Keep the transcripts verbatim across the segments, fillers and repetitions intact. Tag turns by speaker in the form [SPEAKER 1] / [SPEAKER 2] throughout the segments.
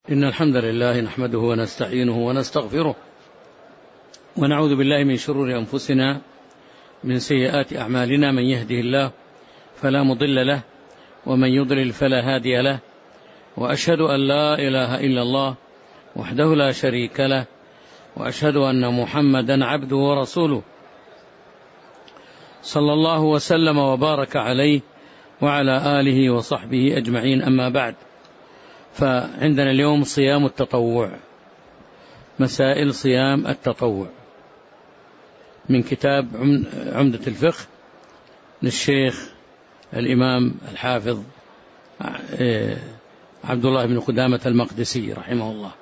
[SPEAKER 1] إن الحمد لله نحمده ونستعينه ونستغفره ونعوذ بالله من شرور أنفسنا من سيئات أعمالنا. من يهده الله فلا مضل له ومن يضلل فلا هادي له، وأشهد أن لا إله إلا الله وحده لا شريك له، وأشهد أن محمدا عبده ورسوله صلى الله وسلم وبارك عليه وعلى آله وصحبه أجمعين. أما بعد، فعندنا اليوم صيام التطوع، مسائل صيام التطوع من كتاب عمدة الفقه للشيخ الإمام الحافظ عبد الله بن قدامة المقدسي رحمه الله.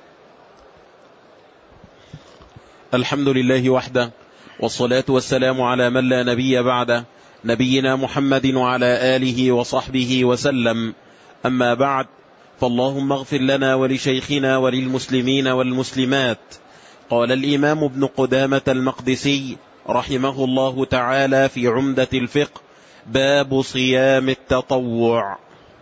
[SPEAKER 2] الحمد لله وحده، والصلاة والسلام على من لا نبي بعده، نبينا محمد وعلى آله وصحبه وسلم. أما بعد، فاللهم اغفر لنا ولشيخنا وللمسلمين والمسلمات. قال الإمام ابن قدامة المقدسي رحمه الله تعالى في عمدة الفقه: باب صيام التطوع.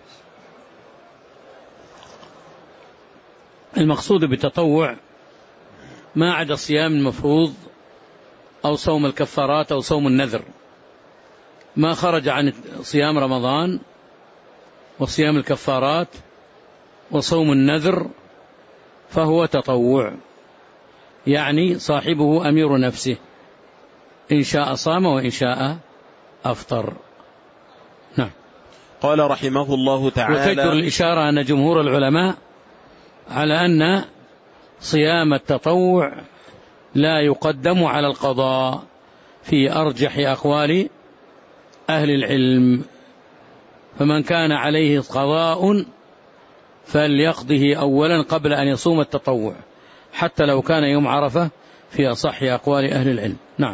[SPEAKER 1] المقصود بالتطوع ما عدا الصيام المفروض أو صوم الكفارات أو صوم النذر، ما خرج عن صيام رمضان وصيام الكفارات وصوم النذر فهو تطوع، يعني صاحبه أمير نفسه، إن شاء صام وإن شاء أفطر. نعم.
[SPEAKER 2] قال رحمه الله تعالى:
[SPEAKER 1] وتجدر الإشارة أن جمهور العلماء على أن صيام التطوع لا يقدم على القضاء في أرجح أقوال أهل العلم، فمن كان عليه قضاء فليقضه أولا قبل أن يصوم التطوع، حتى لو كان يوم عرفة، في أصح أقوال أهل العلم. نعم.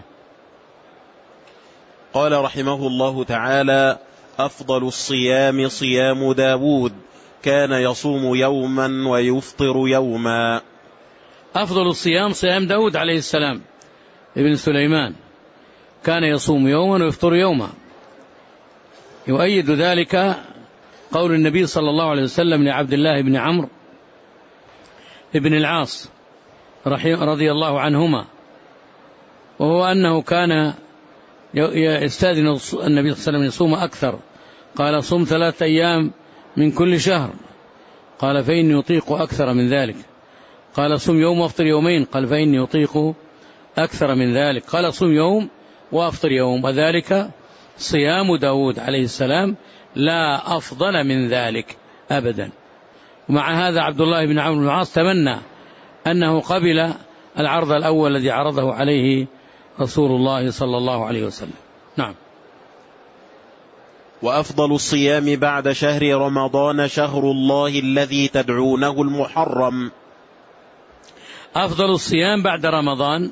[SPEAKER 2] قال رحمه الله تعالى: أفضل الصيام صيام داود، كان يصوم يوما ويفطر يوما.
[SPEAKER 1] أفضل الصيام صيام داود عليه السلام ابن سليمان، كان يصوم يوما ويفطر يوما. يؤيد ذلك قول النبي صلى الله عليه وسلم لعبد الله بن عمرو ابن العاص رضي الله عنهما، وهو أنه كان يستأذن النبي صلى الله عليه وسلم يصوم أكثر، قال: صم ثلاثة أيام من كل شهر، قال: فإني أطيق أكثر من ذلك. قال: صم يوم وافطر يومين، قال: فإني أطيق أكثر من ذلك. قال: صم يوم وافطر يوم، وذلك صيام داود عليه السلام، لا أفضل من ذلك أبدا. ومع هذا عبد الله بن عمرو بن العاص تمنى أنه قبل العرض الأول الذي عرضه عليه رسول الله صلى الله عليه وسلم. نعم.
[SPEAKER 2] وأفضل الصيام بعد شهر رمضان شهر الله الذي تدعونه المحرم.
[SPEAKER 1] أفضل الصيام بعد رمضان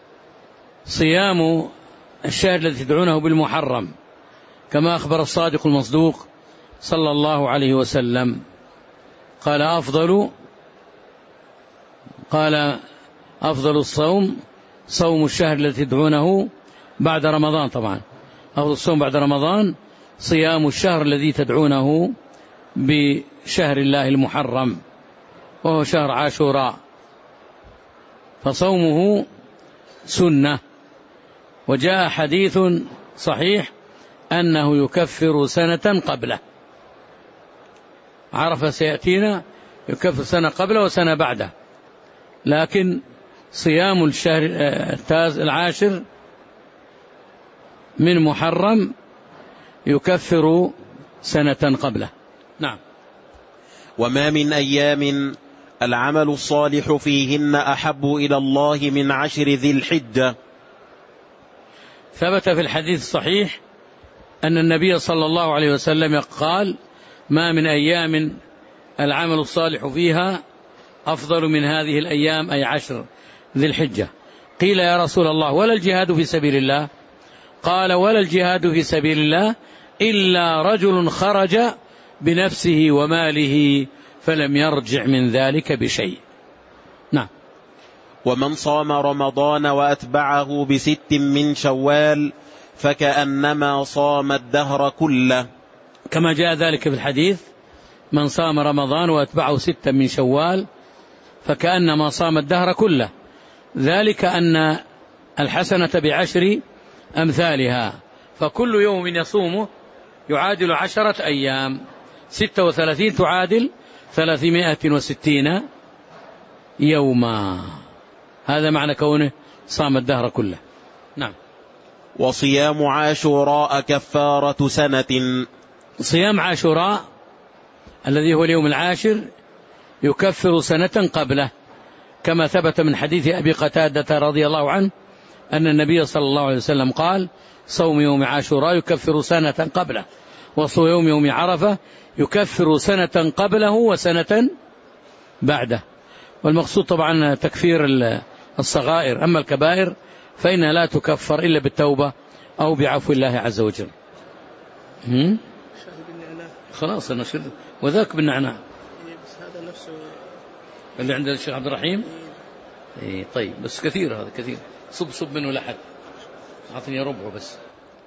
[SPEAKER 1] صيام الشهر الذي تدعونه بالمحرم، كما أخبر الصادق المصدوق صلى الله عليه وسلم، قال: أفضل قال أفضل الصوم صوم الشهر الذي تدعونه بعد رمضان. طبعا أفضل الصوم بعد رمضان صيام الشهر الذي تدعونه بشهر الله المحرم، وهو شهر عاشوراء، فصومه سنة. وجاء حديث صحيح أنه يكفر سنة قبله، عرف سيأتينا يكفر سنة قبله وسنة بعده، لكن صيام الشهر العاشر من محرم يكفر سنة قبله. نعم.
[SPEAKER 2] وما من أيام العمل الصالح فيهن أحب إلى الله من عشر ذي الحجة.
[SPEAKER 1] ثبت في الحديث الصحيح أن النبي صلى الله عليه وسلم قال: ما من أيام العمل الصالح فيها أفضل من هذه الأيام، أي عشر ذي الحجة. قيل: يا رسول الله، ولا الجهاد في سبيل الله؟ قال: ولا الجهاد في سبيل الله إلا رجل خرج بنفسه وماله فلم يرجع من ذلك بشيء. نعم.
[SPEAKER 2] ومن صام رمضان وأتبعه بست من شوال فكأنما صام الدهر كله،
[SPEAKER 1] كما جاء ذلك في الحديث: من صام رمضان وأتبعه ستا من شوال فكأنما صام الدهر كله، ذلك أن الحسنة بعشر أمثالها، فكل يوم يصومه يعادل عشرة أيام، ستة وثلاثين تعادل ثلاثمائة وستين يوما. هذا معنى كونه صام الدهر كله. نعم.
[SPEAKER 2] وصيام عاشوراء كفارة سنة.
[SPEAKER 1] صيام عاشوراء الذي هو اليوم العاشر يكفر سنة قبله، كما ثبت من حديث أبي قتادة رضي الله عنه أن النبي صلى الله عليه وسلم قال: صوم يوم عاشوراء يكفر سنة قبله، وصوم يوم عرفة يكفر سنة قبله وسنة بعده. والمقصود طبعا تكفير الصغائر، أما الكبائر فإنها لا تكفر إلا بالتوبة أو بعفو الله عز وجل. خلاص أنا شرد وذاك بالنعناع اللي عند الشيخ عبد الرحيم. إيه طيب، بس كثير هذا كثير، صب صب منه لحد، أعطني ربعه بس.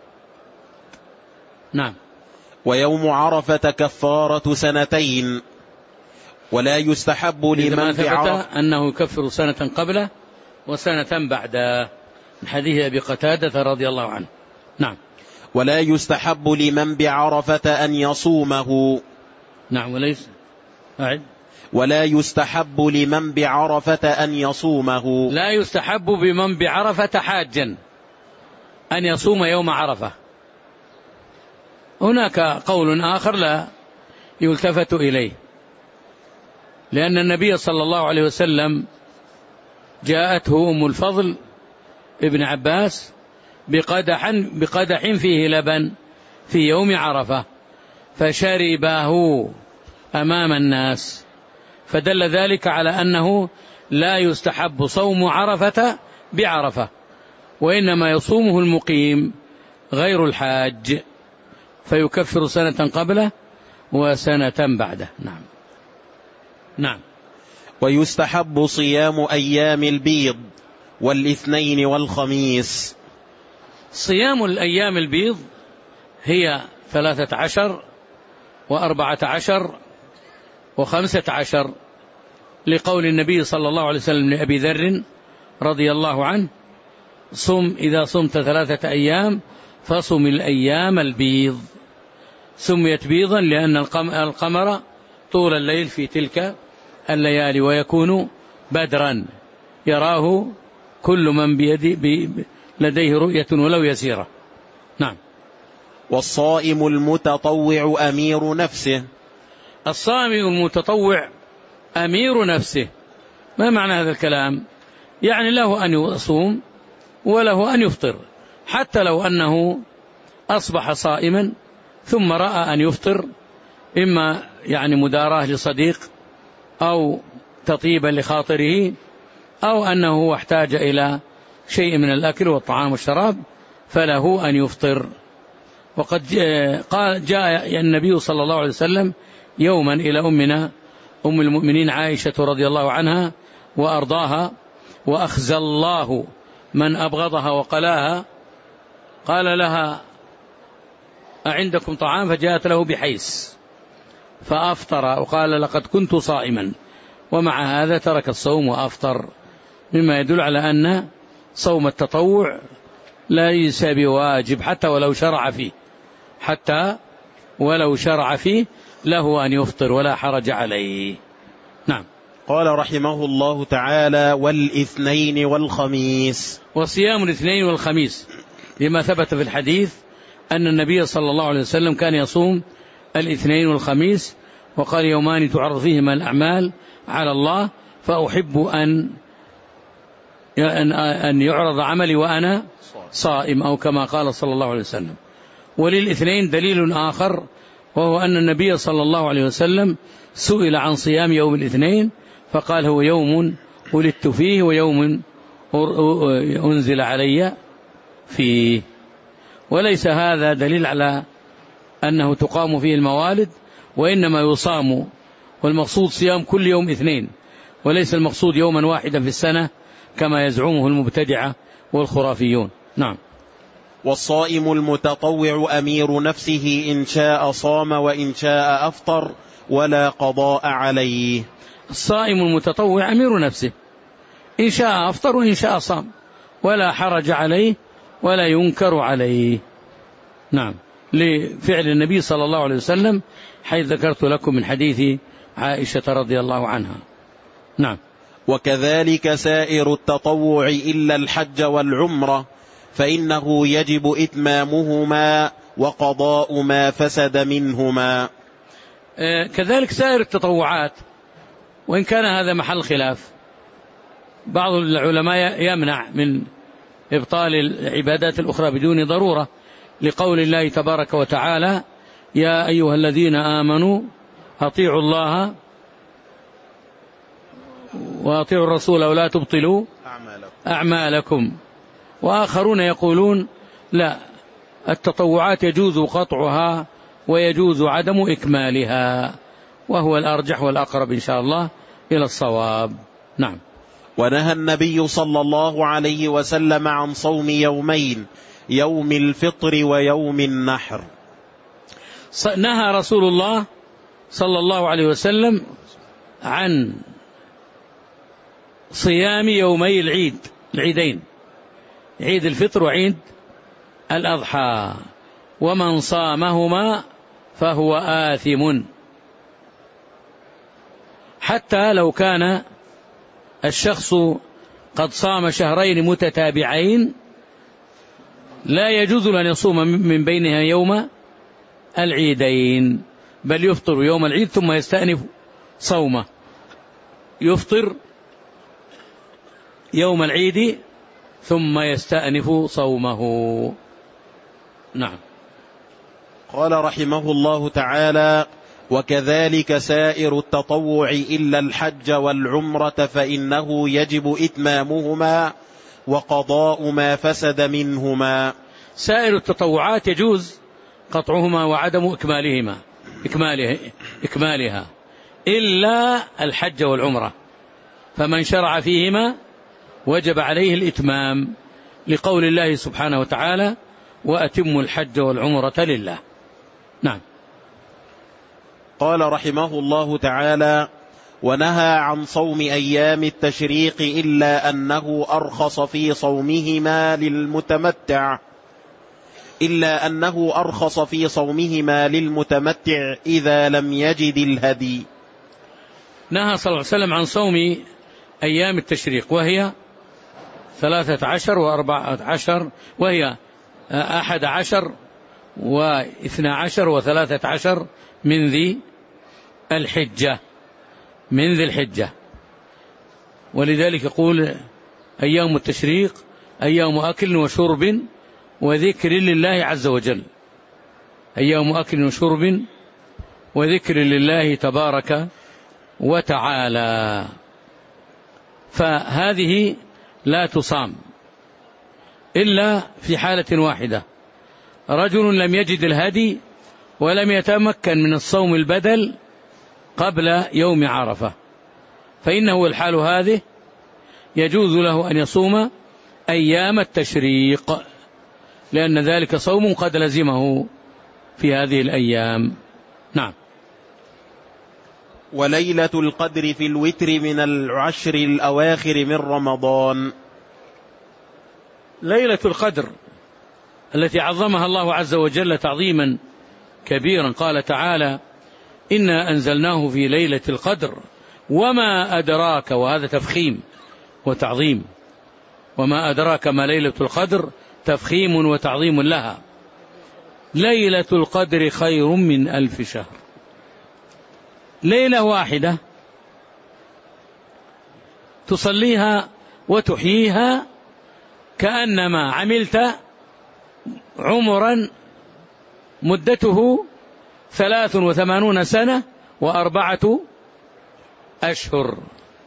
[SPEAKER 1] نعم.
[SPEAKER 2] ويوم عرفة كفارة سنتين، ولا يستحب لمن
[SPEAKER 1] بعرفة أنه يكفر سنة قبله وسنة بعده، من حديث أبي قتادة رضي الله عنه. نعم.
[SPEAKER 2] ولا يستحب لمن بعرفة أن يصومه.
[SPEAKER 1] نعم. وليس أعد.
[SPEAKER 2] ولا يستحب لمن بعرفة أن يصومه.
[SPEAKER 1] لا يستحب بمن بعرفة حاجا أن يصوم يوم عرفة. هناك قول آخر لا يلتفت إليه، لأن النبي صلى الله عليه وسلم جاءته أم الفضل ابن عباس بقدح, بقدح فيه لبن في يوم عرفة فشربه أمام الناس، فدل ذلك على أنه لا يستحب صوم عرفة بعرفة، وإنما يصومه المقيم غير الحاج، فيكفر سنة قبله وسنة بعده. نعم. نعم.
[SPEAKER 2] ويستحب صيام أيام البيض والاثنين والخميس.
[SPEAKER 1] صيام الأيام البيض هي ثلاثة عشر وأربعة عشر وخمسة عشر، لقول النبي صلى الله عليه وسلم لأبي ذر رضي الله عنه: صم إذا صمت ثلاثة أيام فصم الأيام البيض. سميت بيضا لأن القمر طول الليل في تلك الليالي، ويكون بدرا يراه كل من بيدي لديه رؤية ولو يسيرة. نعم.
[SPEAKER 2] والصائم المتطوع أمير نفسه.
[SPEAKER 1] الصائم المتطوع أمير نفسه، ما معنى هذا الكلام؟ يعني له أن يصوم وله أن يفطر، حتى لو أنه أصبح صائما ثم رأى أن يفطر، إما يعني مداراة لصديق أو تطيبا لخاطره، أو أنه احتاج إلى شيء من الأكل والطعام والشراب فله أن يفطر. وقد قال جاء النبي صلى الله عليه وسلم يوما إلى أمنا أم المؤمنين عائشة رضي الله عنها وأرضاها، وأخزى الله من أبغضها وقلاها، قال لها: أعندكم طعام؟ فجاءت له بحيس فأفطر، وقال: لقد كنت صائما، ومع هذا ترك الصوم وأفطر، مما يدل على أن صوم التطوع ليس بواجب حتى ولو شرع فيه، حتى ولو شرع فيه له أن يفطر ولا حرج عليه. نعم.
[SPEAKER 2] قال رحمه الله تعالى: والاثنين والخميس.
[SPEAKER 1] وصيام الاثنين والخميس لما ثبت في الحديث أن النبي صلى الله عليه وسلم كان يصوم الاثنين والخميس، وقال: يومان تعرض فيهما الأعمال على الله، فأحب أن أن يعرض عملي وأنا صائم، أو كما قال صلى الله عليه وسلم. وللاثنين دليل آخر، وهو أن النبي صلى الله عليه وسلم سئل عن صيام يوم الاثنين فقال: هو يوم ولدت فيه ويوم أنزل علي فيه. وليس هذا دليل على أنه تقام فيه الموالد، وإنما يصام، والمقصود صيام كل يوم اثنين، وليس المقصود يوما واحدا في السنة كما يزعمه المبتدعة والخرافيون. نعم.
[SPEAKER 2] والصائم المتطوع أمير نفسه، إن شاء صام وإن شاء أفطر، ولا قضاء عليه.
[SPEAKER 1] الصائم المتطوع أمير نفسه، إن شاء أفطر وإن شاء صام، ولا حرج عليه ولا ينكر عليه. نعم، لفعل النبي صلى الله عليه وسلم حيث ذكرت لكم من حديث عائشة رضي الله عنها. نعم.
[SPEAKER 2] وكذلك سائر التطوع إلا الحج والعمرة فإنه يجب إتمامهما وقضاء ما فسد منهما.
[SPEAKER 1] كذلك سائر التطوعات، وإن كان هذا محل خلاف، بعض العلماء يمنع من إبطال العبادات الأخرى بدون ضرورة، لقول الله تبارك وتعالى: يا أيها الذين آمنوا أطيعوا الله وأطيعوا الرسول ولا تبطلوا أعمالكم. وآخرون يقولون لا، التطوعات يجوز قطعها ويجوز عدم إكمالها، وهو الأرجح والأقرب إن شاء الله إلى الصواب. نعم.
[SPEAKER 2] ونهى النبي صلى الله عليه وسلم عن صوم يومين، يوم الفطر ويوم النحر.
[SPEAKER 1] نهى رسول الله صلى الله عليه وسلم عن صيام يومي العيد، العيدين، عيد الفطر وعيد الأضحى، ومن صامهما فهو آثم، حتى لو كان الشخص قد صام شهرين متتابعين لا يجوز أن يصوم من بينها يوم العيدين، بل يفطر يوم العيد ثم يستأنف صومه، يفطر يوم العيد ثم يستأنف صومه. نعم.
[SPEAKER 2] قال رحمه الله تعالى: وكذلك سائر التطوع إلا الحج والعمرة فإنه يجب إتمامهما وقضاء ما فسد منهما.
[SPEAKER 1] سائر التطوعات يجوز قطعهما وعدم إكمالهما إكماله إكمالها إلا الحج والعمرة، فمن شرع فيهما وجب عليه الإتمام، لقول الله سبحانه وتعالى: وأتموا الحج والعمرة لله. نعم.
[SPEAKER 2] قال رحمه الله تعالى: ونهى عن صوم أيام التشريق إلا أنه أرخص في صومهما للمتمتع إلا أنه أرخص في صومهما للمتمتع إذا لم يجد الهدي.
[SPEAKER 1] نهى صلى الله عليه وسلم عن صوم أيام التشريق، وهي ثلاثة عشر وأربعة عشر، وهي أحد عشر واثنى عشر وثلاثة عشر من ذي الحجة من ذي الحجة ولذلك يقول: أيام التشريق أيام أكل وشرب وذكر لله عز وجل، أيام أكل وشرب وذكر لله تبارك وتعالى. فهذه لا تصام إلا في حالة واحدة: رجل لم يجد الهدي ولم يتمكن من الصوم البدل قبل يوم عرفة، فإنه الحال هذه يجوز له أن يصوم أيام التشريق، لأن ذلك صوم قد لزمه في هذه الأيام. نعم.
[SPEAKER 2] وليلة القدر في الوتر من العشر الأواخر من رمضان.
[SPEAKER 1] ليلة القدر التي عظمها الله عز وجل تعظيما كبيرا، قال تعالى: إنا أنزلناه في ليلة القدر وما أدراك، وهذا تفخيم وتعظيم، وما أدراك ما ليلة القدر تفخيم وتعظيم لها. ليلة القدر خير من ألف شهر، ليلة واحدة تصليها وتحييها كأنما عملت عمرا مدته ثلاث وثمانون سنة وأربعة أشهر،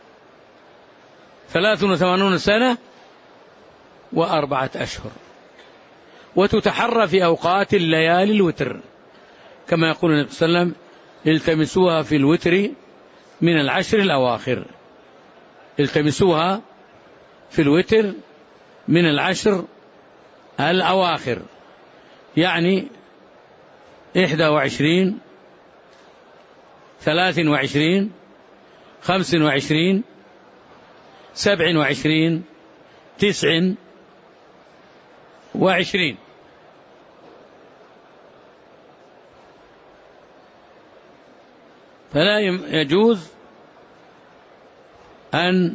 [SPEAKER 1] ثلاث وثمانون سنة وأربعة أشهر، وتتحرى في أوقات الليالي الوتر، كما يقول النبي صلى الله عليه وسلم: التمسوها في الوتر من العشر الأواخر، التمسوها في الوتر من العشر الأواخر، يعني إحدى وعشرين ثلاث وعشرين، خمس وعشرين، سبع وعشرين، تسع وعشرين. فلا يجوز أن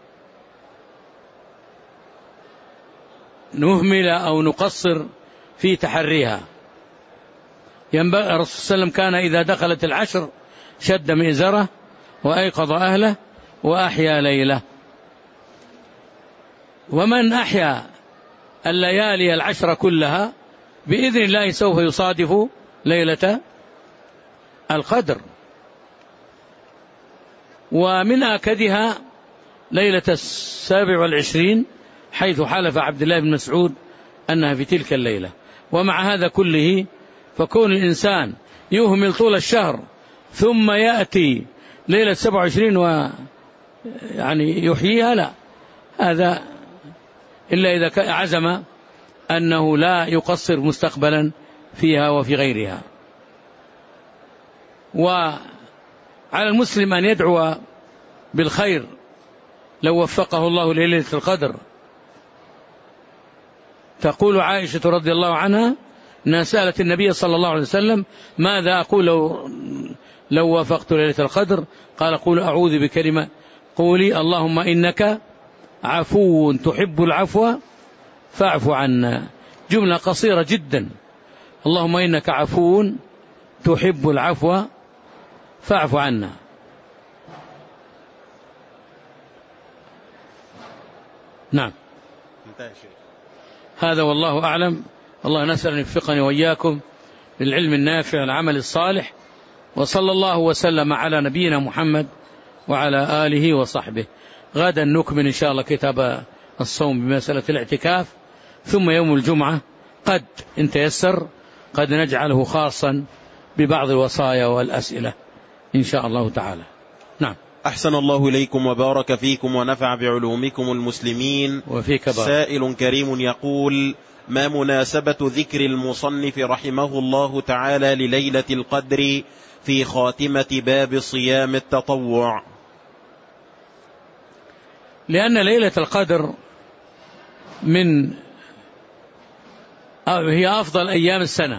[SPEAKER 1] نهمل أو نقصر في تحريها. ينبغي الرسول صلى الله عليه وسلم كان إذا دخلت العشر شد مئزره وأيقظ أهله وأحيا ليله. ومن أحيا الليالي العشر كلها بإذن الله سوف يصادف ليلة القدر. ومن آكدها ليلة السابع والعشرين، حيث حلف عبد الله بن مسعود أنها في تلك الليلة. ومع هذا كله فكون الإنسان يهمل طول الشهر ثم يأتي ليلة سبع وعشرين ويعني يحييها، لا، هذا إلا إذا عزم أنه لا يقصر مستقبلا فيها وفي غيرها. وعلى المسلم أن يدعو بالخير لو وفقه الله ليلة القدر. تقول عائشة رضي الله عنها أنها سألت النبي صلى الله عليه وسلم: ماذا أقول لو, لو وفقت ليلة القدر؟ قال: قول أعوذ بكلمة قولي اللهم إنك عفو تحب العفو فاعف عنا. جملة قصيرة جدا: اللهم إنك عفو تحب العفو فاعف عنا. نعم، هذا والله أعلم. الله نسأل أن يوفقني وإياكم للعلم النافع العمل الصالح، وصلى الله وسلم على نبينا محمد وعلى آله وصحبه. غدا نكمل إن شاء الله كتاب الصوم بمسألة الاعتكاف، ثم يوم الجمعة قد إن تيسر قد نجعله خاصا ببعض الوصايا والأسئلة إن شاء الله تعالى. نعم.
[SPEAKER 2] أحسن الله إليكم وبارك فيكم ونفع بعلومكم المسلمين.
[SPEAKER 1] وفيك بارك.
[SPEAKER 2] سائل كريم يقول: ما مناسبة ذكر المصنف رحمه الله تعالى لليلة القدر في خاتمة باب صيام التطوع؟
[SPEAKER 1] لأن ليلة القدر من هي أفضل أيام السنة،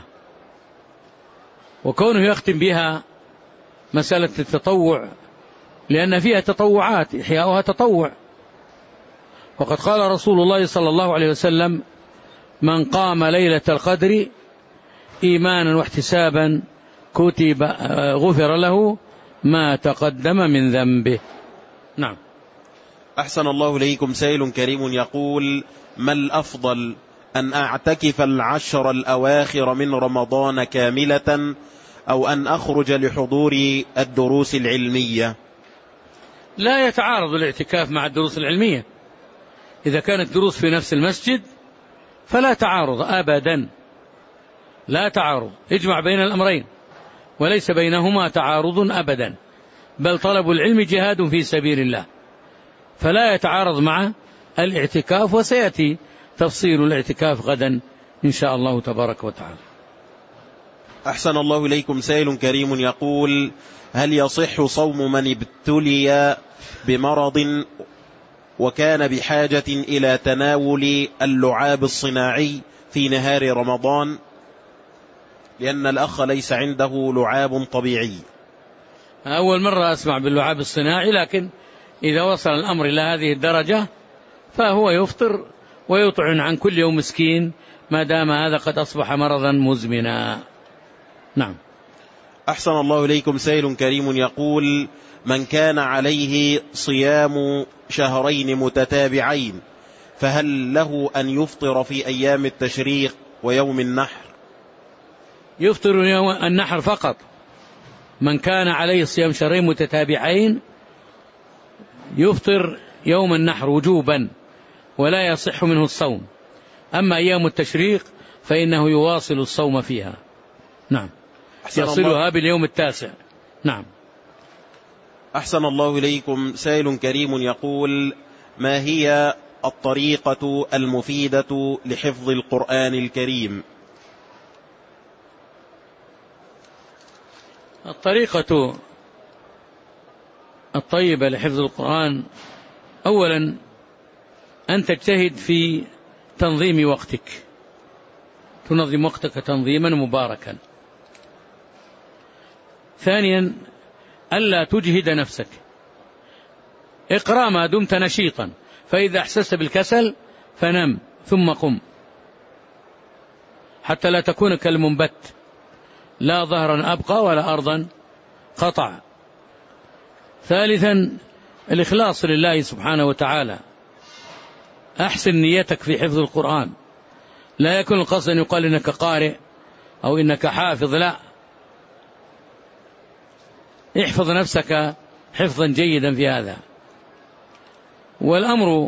[SPEAKER 1] وكونه يختم بها مسألة التطوع لأن فيها تطوعات، إحياؤها تطوع. وقد قال رسول الله صلى الله عليه وسلم: من قام ليلة القدر إيمانا واحتسابا كتب غفر له ما تقدم من ذنبه. نعم.
[SPEAKER 2] أحسن الله إليكم. سائل كريم يقول: ما الأفضل، أن أعتكف العشر الأواخر من رمضان كاملة أو أن أخرج لحضور الدروس العلمية؟
[SPEAKER 1] لا يتعارض الاعتكاف مع الدروس العلمية. إذا كانت دروس في نفس المسجد فلا تعارض أبدا، لا تعارض، اجمع بين الأمرين وليس بينهما تعارض أبدا، بل طلب العلم جهاد في سبيل الله، فلا يتعارض مع الاعتكاف. وسيأتي تفصيل الاعتكاف غدا إن شاء الله تبارك وتعالى.
[SPEAKER 2] أحسن الله إليكم. سائل كريم يقول: هل يصح صوم من ابتلي بمرض وكان بحاجة إلى تناول اللعاب الصناعي في نهار رمضان، لأن الأخ ليس عنده لعاب طبيعي؟
[SPEAKER 1] أول مرة أسمع باللعاب الصناعي، لكن إذا وصل الأمر إلى هذه الدرجة فهو يفطر ويطعن عن كل يوم مسكين ما دام هذا قد أصبح مرضا مزمنا. نعم.
[SPEAKER 2] أحسن الله إليكم. سائل كريم يقول: من كان عليه صيام شهرين متتابعين فهل له أن يفطر في أيام التشريق ويوم النحر؟
[SPEAKER 1] يفطر يوم النحر فقط. من كان عليه صيام شهرين متتابعين يفطر يوم النحر وجوبا ولا يصح منه الصوم. أما أيام التشريق فإنه يواصل الصوم فيها. نعم، يصلها باليوم التاسع. نعم.
[SPEAKER 2] أحسن الله إليكم. سائل كريم يقول: ما هي الطريقة المفيدة لحفظ القرآن الكريم؟
[SPEAKER 1] الطريقة الطيبة لحفظ القرآن: أولا أن تجتهد في تنظيم وقتك، تنظم وقتك تنظيما مباركا. ثانيا ألا تجهد نفسك، اقرأ ما دمت نشيطا، فإذا أحسست بالكسل فنم ثم قم، حتى لا تكون كالمنبت، لا ظهرا أبقى ولا أرضا قطع. ثالثا الإخلاص لله سبحانه وتعالى، أحسن نيتك في حفظ القرآن، لا يكون القصد أن يقال إنك قارئ أو إنك حافظ، لا، احفظ نفسك حفظا جيدا في هذا. والأمر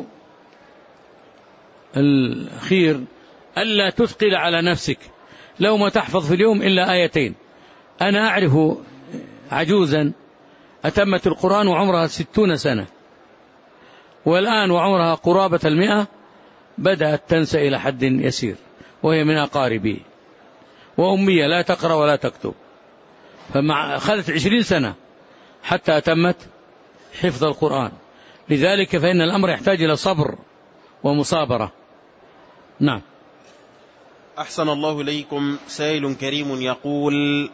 [SPEAKER 1] الأخير ألا تثقل على نفسك، لو ما تحفظ في اليوم إلا آيتين. أنا أعرف عجوزا أتمت القرآن وعمرها ستون سنة، والآن وعمرها قرابة المئة بدأت تنسى إلى حد يسير، وهي من أقاربي، وأمية لا تقرأ ولا تكتب، فمع أخذت عشرين سنة حتى أتمت حفظ القرآن. لذلك فإن الأمر يحتاج إلى صبر ومصابرة. نعم.
[SPEAKER 2] أحسن الله إليكم. سائل كريم يقول: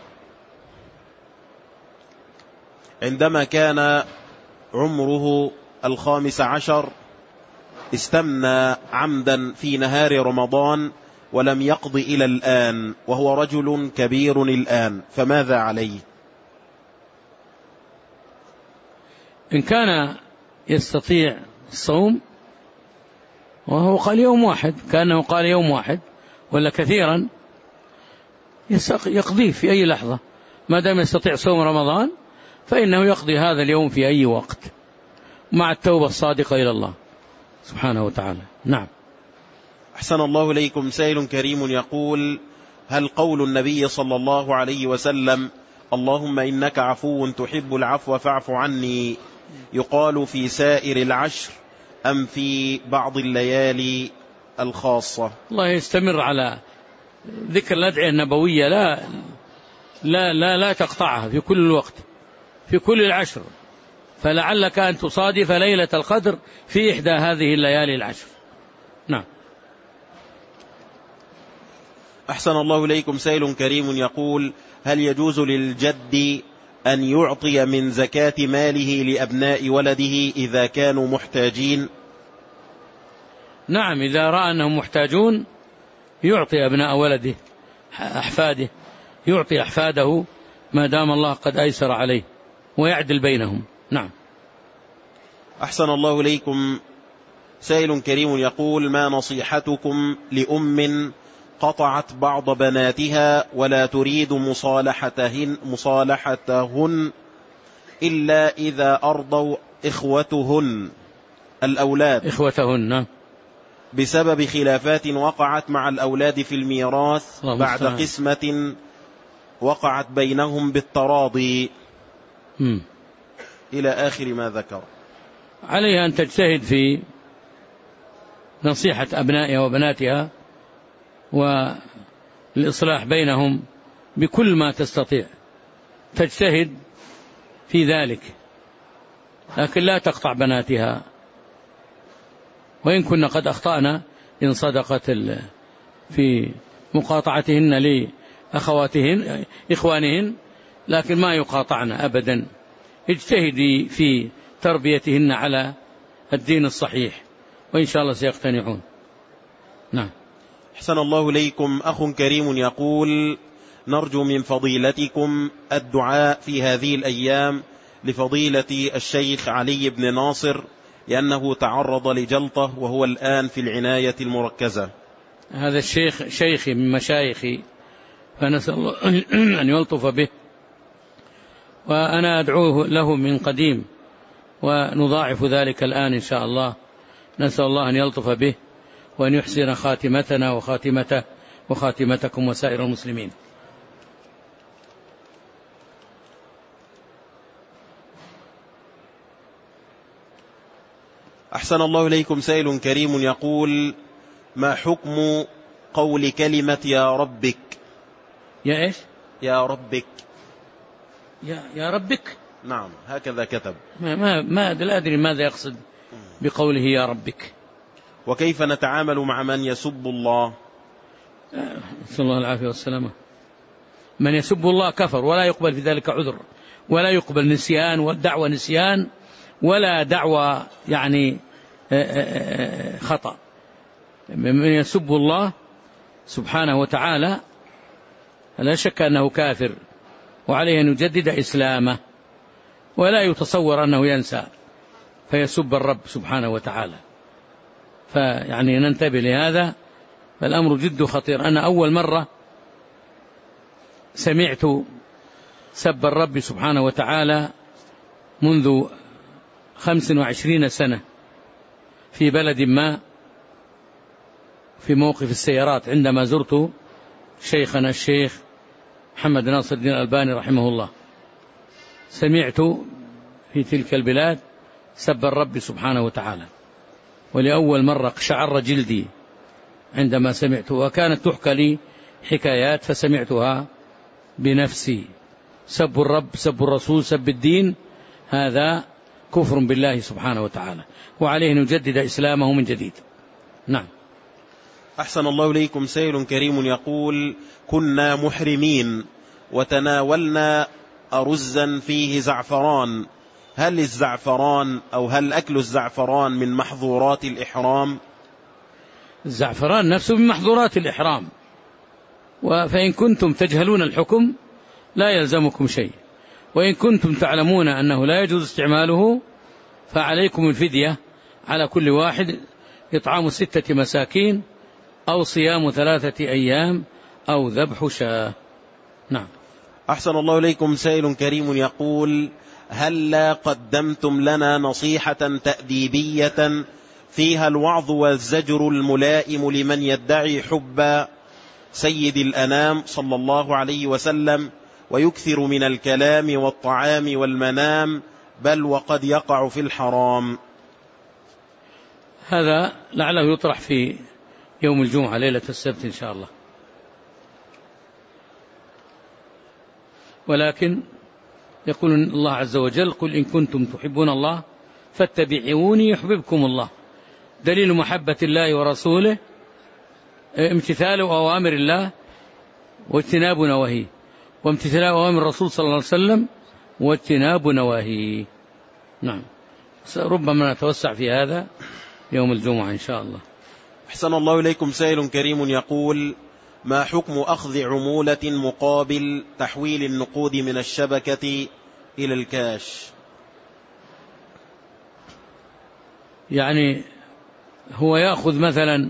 [SPEAKER 2] عندما كان عمره الخامس عشر استمنى عمدا في نهار رمضان ولم يقض إلى الآن، وهو رجل كبير الآن، فماذا عليه؟
[SPEAKER 1] إن كان يستطيع الصوم، وهو قال يوم واحد، كأنه قال يوم واحد ولا كثيرا، يقضيه في أي لحظة، ما دام يستطيع صوم رمضان فإنه يقضي هذا اليوم في أي وقت مع التوبة الصادقة إلى الله سبحانه وتعالى. نعم.
[SPEAKER 2] أحسن الله إليكم. سائل كريم يقول: هل قول النبي صلى الله عليه وسلم اللهم إنك عفو تحب العفو فاعف عني يقال في سائر العشر أم في بعض الليالي الخاصة؟
[SPEAKER 1] الله يستمر على ذكر الأدعية النبوية، لا لا لا لا تقطعها في كل الوقت، في كل العشر، فلعلك أن تصادف ليلة القدر في إحدى هذه الليالي العشر. نعم.
[SPEAKER 2] أحسن الله إليكم. سائل كريم يقول: هل يجوز للجد أن يعطي من زكاة ماله لأبناء ولده إذا كانوا محتاجين؟
[SPEAKER 1] نعم، إذا رأى أنهم محتاجون يعطي أبناء ولده، أحفاده، يعطي أحفاده ما دام الله قد أيسر عليه، ويعدل بينهم. نعم.
[SPEAKER 2] أحسن الله إليكم. سائل كريم يقول: ما نصيحتكم لأم قطعت بعض بناتها ولا تريد مصالحتهن, مصالحتهن إلا إذا أرضوا إخوتهن الأولاد
[SPEAKER 1] إخوتهن
[SPEAKER 2] بسبب خلافات وقعت مع الأولاد في الميراث بعد
[SPEAKER 1] مستعان.
[SPEAKER 2] قسمة وقعت بينهم بالتراضي م. إلى آخر ما ذكر؟
[SPEAKER 1] عليها أن تجتهد في نصيحة أبنائها وبناتها والإصلاح بينهم بكل ما تستطيع، تجتهد في ذلك، لكن لا تقطع بناتها، وإن كنا قد أخطأنا إن صدقت في مقاطعتهن لأخواتهن إخوانهن، لكن ما يقاطعنا أبدا. اجتهدي في تربيتهن على الدين الصحيح، وإن شاء الله سيقتنعون. نعم.
[SPEAKER 2] أحسن الله إليكم. أخ كريم يقول: نرجو من فضيلتكم الدعاء في هذه الأيام لفضيلة الشيخ علي بن ناصر، لأنه تعرض لجلطة وهو الآن في العناية المركزة.
[SPEAKER 1] هذا الشيخ شيخي من مشايخي، فنسأل الله أن يلطف به، وأنا أدعوه له من قديم، ونضاعف ذلك الآن إن شاء الله. نسأل الله أن يلطف به وأن يحسن خاتمتنا وخاتمته وخاتمتكم وسائر المسلمين.
[SPEAKER 2] أحسن الله إليكم. سائل كريم يقول: ما حكم قول كلمة يا ربك؟
[SPEAKER 1] يا إيش؟
[SPEAKER 2] يا ربك.
[SPEAKER 1] يا, يا ربك.
[SPEAKER 2] نعم هكذا كتب.
[SPEAKER 1] ما, ما, ما لا أدري ماذا يقصد بقوله يا ربك.
[SPEAKER 2] وكيف نتعامل مع من يسب الله؟
[SPEAKER 1] نسأل الله العافية والسلامة. من يسب الله كفر ولا يقبل في ذلك عذر، ولا يقبل نسيان والدعوة نسيان ولا دعوة يعني خطأ. من يسب الله سبحانه وتعالى لا شك أنه كافر، وعليه أن يجدد إسلامه ولا يتصور أنه ينسى فيسب الرب سبحانه وتعالى. فيعني ننتبه لهذا، فالأمر جد خطير. أنا أول مرة سمعت سب الرب سبحانه وتعالى منذ خمس وعشرين سنة في بلد ما، في موقف السيارات عندما زرت شيخنا الشيخ محمد ناصر الدين الألباني رحمه الله. سمعت في تلك البلاد سب الرب سبحانه وتعالى، ولأول مرة قشعر جلدي عندما سمعت، وكانت تحكى لي حكايات فسمعتها بنفسي. سب الرب، سب الرسول، سب الدين، هذا كفر بالله سبحانه وتعالى، وعليه أن يجدد إسلامه من جديد. نعم.
[SPEAKER 2] أحسن الله إليكم. سائل كريم يقول: كنا محرمين وتناولنا أرزا فيه زعفران، هل الزعفران أو هل أكل الزعفران من محظورات الإحرام؟
[SPEAKER 1] الزعفران نفسه من محظورات الإحرام، فإن كنتم تجهلون الحكم لا يلزمكم شيء، وإن كنتم تعلمون أنه لا يجوز استعماله فعليكم الفدية على كل واحد إطعام ستة مساكين أو صيام ثلاثة أيام أو ذبح شاة. نعم.
[SPEAKER 2] أحسن الله إليكم. سائل كريم يقول: هل قدمتم لنا نصيحة تأديبية فيها الوعظ والزجر الملائم لمن يدعي حب سيد الأنام صلى الله عليه وسلم ويكثر من الكلام والطعام والمنام، بل وقد يقع في الحرام؟
[SPEAKER 1] هذا لعله يطرح في يوم الجمعة ليلة السبت إن شاء الله، ولكن يقول الله عز وجل: قل إن كنتم تحبون الله فاتبعوني يحببكم الله. دليل محبة الله ورسوله امتثال أوامر الله واجتناب نواهيه، وامتثال أوامر الرسول صلى الله عليه وسلم واجتناب نواهيه. نعم. ربما نتوسع في هذا يوم الجمعة إن شاء الله.
[SPEAKER 2] أحسن الله إليكم. سائل كريم يقول: ما حكم أخذ عمولة مقابل تحويل النقود من الشبكة إلى الكاش؟
[SPEAKER 1] يعني هو يأخذ مثلا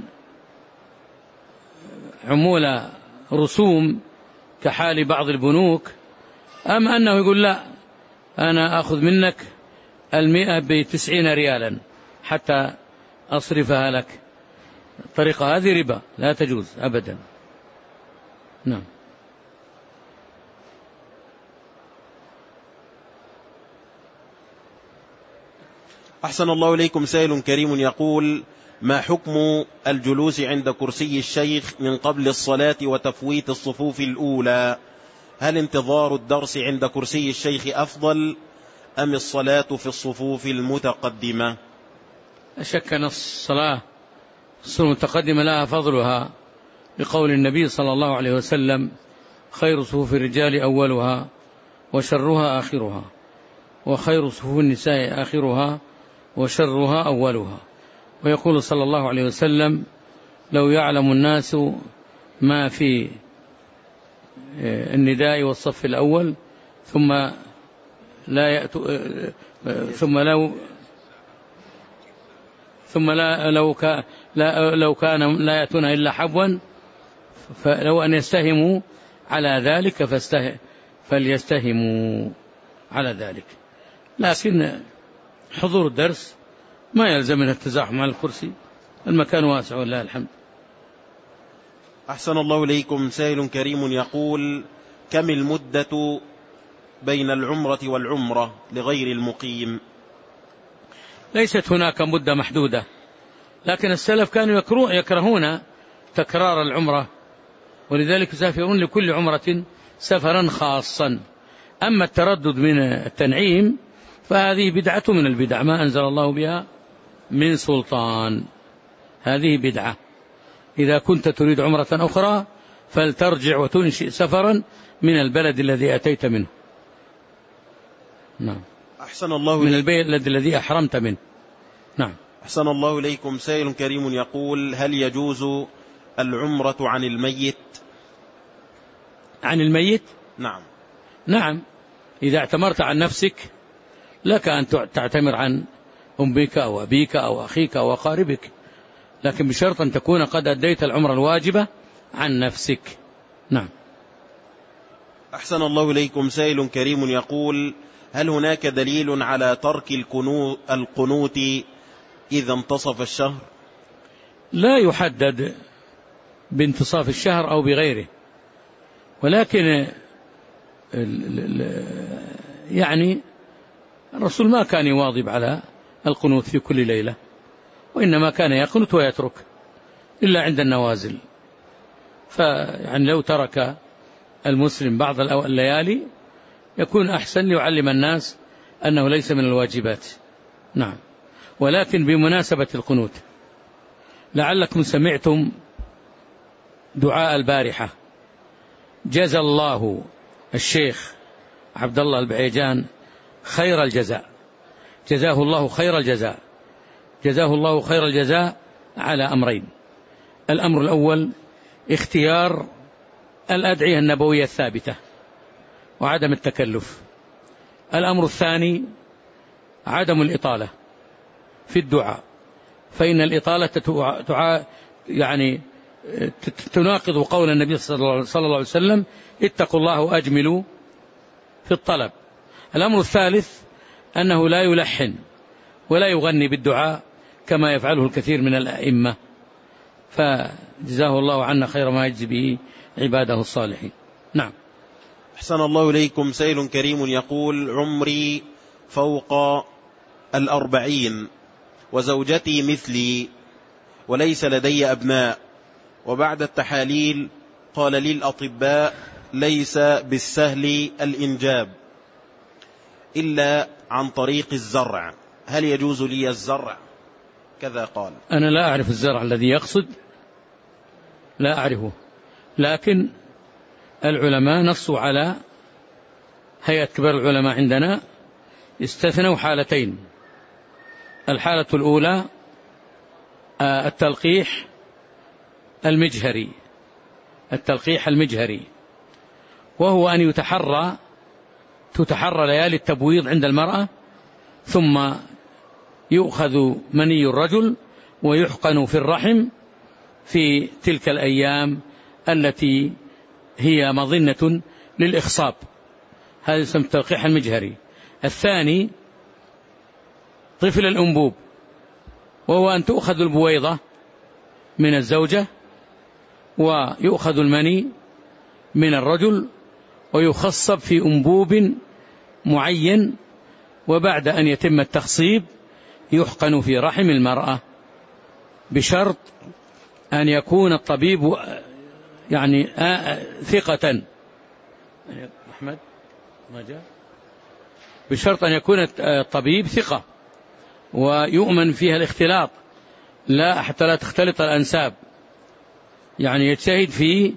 [SPEAKER 1] عمولة رسوم كحال بعض البنوك، أم أنه يقول لا أنا أخذ منك المئة بتسعين ريالا حتى أصرفها لك؟ الطريقة هذه ربا لا تجوز أبدا. نعم.
[SPEAKER 2] أحسن الله إليكم. سائل كريم يقول: ما حكم الجلوس عند كرسي الشيخ من قبل الصلاة وتفويت الصفوف الأولى؟ هل انتظار الدرس عند كرسي الشيخ أفضل أم الصلاة في الصفوف المتقدمة؟
[SPEAKER 1] أشك أن الصلاة الصفوف المتقدمة لها فضلها، لقول النبي صلى الله عليه وسلم: خير صفوف الرجال أولها وشرها آخرها، وخير صفوف النساء آخرها وشرها أولها. ويقول صلى الله عليه وسلم: لو يعلم الناس ما في النداء والصف الأول ثم لا يأتوا ثم لو ثم لا لو كان لا لو كان لا يأتون إلا حبوا، فلو أن يستهموا على ذلك فاسته فليستهموا على ذلك. لكن حضور الدرس ما يلزم من التزاحم على الكرسي، المكان واسع ولله الحمد.
[SPEAKER 2] أحسن الله إليكم. سائل كريم يقول: كم المدة بين العمرة والعمرة لغير المقيم؟
[SPEAKER 1] ليست هناك مدة محدودة، لكن السلف كانوا يكرهون تكرار العمرة، ولذلك يسافرون لكل عمرة سفرا خاصا. أما التردد من التنعيم فهذه بدعة من البدع ما أنزل الله بها من سلطان، هذه بدعة. إذا كنت تريد عمرة أخرى فلترجع وتنشئ سفرا من البلد الذي أتيت منه. نعم.
[SPEAKER 2] أحسن الله
[SPEAKER 1] من البلد الذي أحرمت منه. نعم.
[SPEAKER 2] أحسن الله إليكم. سائل كريم يقول: هل يجوز العمرة عن الميت؟
[SPEAKER 1] عن الميت؟
[SPEAKER 2] نعم.
[SPEAKER 1] نعم، إذا اعتمرت عن نفسك لك أن تعتمر عن أمك أو أبيك أو أخيك أو أقاربك، لكن بشرط أن تكون قد أديت العمرة الواجبة عن نفسك. نعم.
[SPEAKER 2] أحسن الله إليكم. سائل كريم يقول: هل هناك دليل على ترك القنوت إذا انتصف الشهر؟
[SPEAKER 1] لا يحدد بانتصاف الشهر أو بغيره، ولكن يعني الرسول ما كان يواظب على القنوت في كل ليلة، وإنما كان يقنت ويترك إلا عند النوازل. فيعني لو ترك المسلم بعض الليالي يكون أحسن ليعلم الناس أنه ليس من الواجبات. نعم. ولكن بمناسبة القنوت، لعلكم سمعتم دعاء البارحة: جزى الله الشيخ عبد الله البعيجان خير الجزاء، جزاه الله خير الجزاء، جزاه الله خير الجزاء على أمرين: الأمر الأول اختيار الأدعية النبوية الثابتة وعدم التكلف. الأمر الثاني عدم الإطالة في الدعاء، فإن الإطالة تع... يعني تناقض قول النبي صلى الله عليه وسلم: اتقوا الله وأجملوا في الطلب. الأمر الثالث أنه لا يلحن ولا يغني بالدعاء كما يفعله الكثير من الأئمة، فجزاه الله عنا خير ما يجزي به عباده الصالحين. نعم.
[SPEAKER 2] أحسن الله إليكم. سائل كريم يقول: عمري فوق الأربعين وزوجتي مثلي وليس لدي أبناء، وبعد التحاليل قال لي الأطباء ليس بالسهل الإنجاب إلا عن طريق الزرع، هل يجوز لي الزرع؟ كذا قال.
[SPEAKER 1] أنا لا أعرف الزرع الذي يقصد، لا أعرفه، لكن العلماء نصوا على هيئة كبار العلماء عندنا استثنوا حالتين: الحالة الأولى التلقيح المجهري، التلقيح المجهري، وهو أن يتحرى تتحرى ليالي التبويض عند المرأة، ثم يؤخذ مني الرجل ويحقن في الرحم في تلك الأيام التي هي مظنة للإخصاب، هذا يسمى التلقيح المجهري. الثاني طفل الأنبوب، وهو أن تؤخذ البويضة من الزوجة ويؤخذ المني من الرجل ويخصب في أنبوب معين، وبعد أن يتم التخصيب يحقن في رحم المرأة، بشرط أن يكون الطبيب يعني ثقة. أحمد ما جاء؟ بشرط أن يكون الطبيب ثقة ويؤمن فيها الاختلاط، لا حتى لا تختلط الأنساب، يعني يجتهد في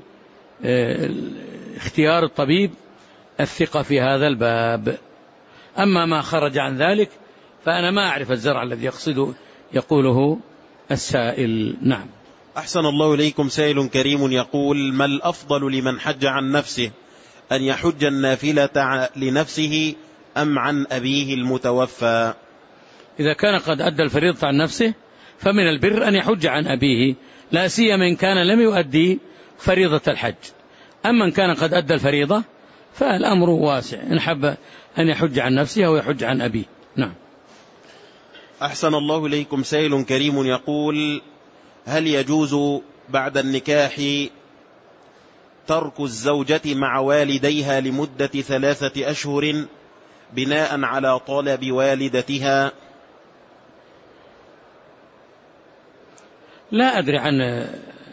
[SPEAKER 1] اختيار الطبيب الثقة في هذا الباب. أما ما خرج عن ذلك فأنا ما أعرف الزرع الذي يقصده يقوله السائل. نعم.
[SPEAKER 2] أحسن الله إليكم. سائل كريم يقول: ما الأفضل لمن حج عن نفسه، أن يحج النافلة لنفسه أم عن أبيه المتوفى؟
[SPEAKER 1] إذا كان قد أدى الفريضة عن نفسه فمن البر أن يحج عن أبيه، لا سيما إن كان لم يؤدي فريضة الحج. أما إن كان قد أدى الفريضة فالأمر واسع، إن حب أن يحج عن نفسه أو يحج عن أبيه. نعم.
[SPEAKER 2] أحسن الله إليكم. سائل كريم يقول: هل يجوز بعد النكاح ترك الزوجة مع والديها لمدة ثلاثة أشهر بناء على طلب والدتها؟
[SPEAKER 1] لا أدري عن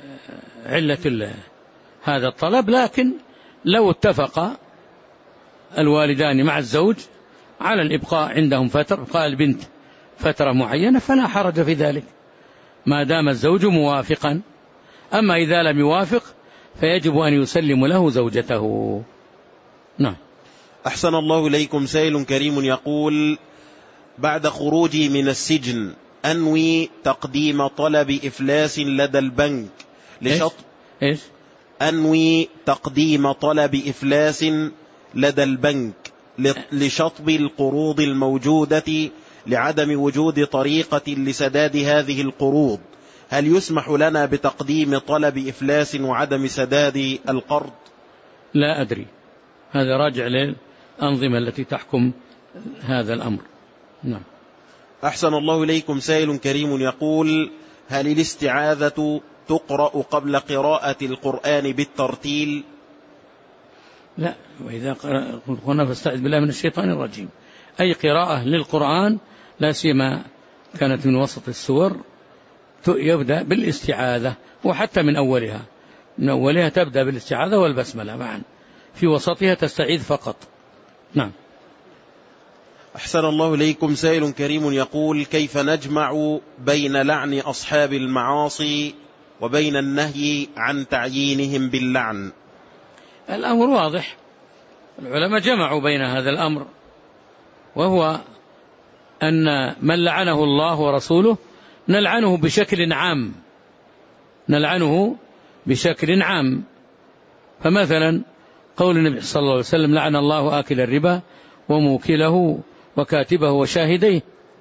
[SPEAKER 1] علة هذا الطلب، لكن لو اتفق الوالدان مع الزوج على الإبقاء عندهم فترة، إبقاء البنت فترة معينة، فلا حرج في ذلك ما دام الزوج موافقا. أما إذا لم يوافق فيجب أن يسلم له زوجته. نعم.
[SPEAKER 2] أحسن الله إليكم. سائل كريم يقول: بعد خروجي من السجن أنوي تقديم طلب إفلاس لدى البنك لشطب
[SPEAKER 1] إيش؟
[SPEAKER 2] أنوي تقديم طلب إفلاس لدى البنك لشطب القروض الموجودة لعدم وجود طريقة لسداد هذه القروض، هل يسمح لنا بتقديم طلب إفلاس وعدم سداد القرض؟
[SPEAKER 1] لا أدري، هذا راجع للأنظمة التي تحكم هذا الأمر. نعم.
[SPEAKER 2] أحسن الله إليكم. سائل كريم يقول: هل الاستعاذة تقرأ قبل قراءة القرآن بالترتيل؟
[SPEAKER 1] لا، وإذا قلنا فاستعذ بالله من الشيطان الرجيم. أي قراءة للقرآن لا سيما كانت من وسط السور يبدأ بالاستعاذة، وحتى من أولها من أولها تبدأ بالاستعاذة والبسملة معا، في وسطها تستعيذ فقط. نعم.
[SPEAKER 2] أحسن الله إليكم. سائل كريم يقول: كيف نجمع بين لعن أصحاب المعاصي وبين النهي عن تعيينهم باللعن؟
[SPEAKER 1] الأمر واضح، العلماء جمعوا بين هذا الأمر، وهو أن من لعنه الله ورسوله نلعنه بشكل عام، نلعنه بشكل عام. فمثلا قول النبي صلى الله عليه وسلم: لعن الله آكل الربا وموكله وكاتبه وشاهديه،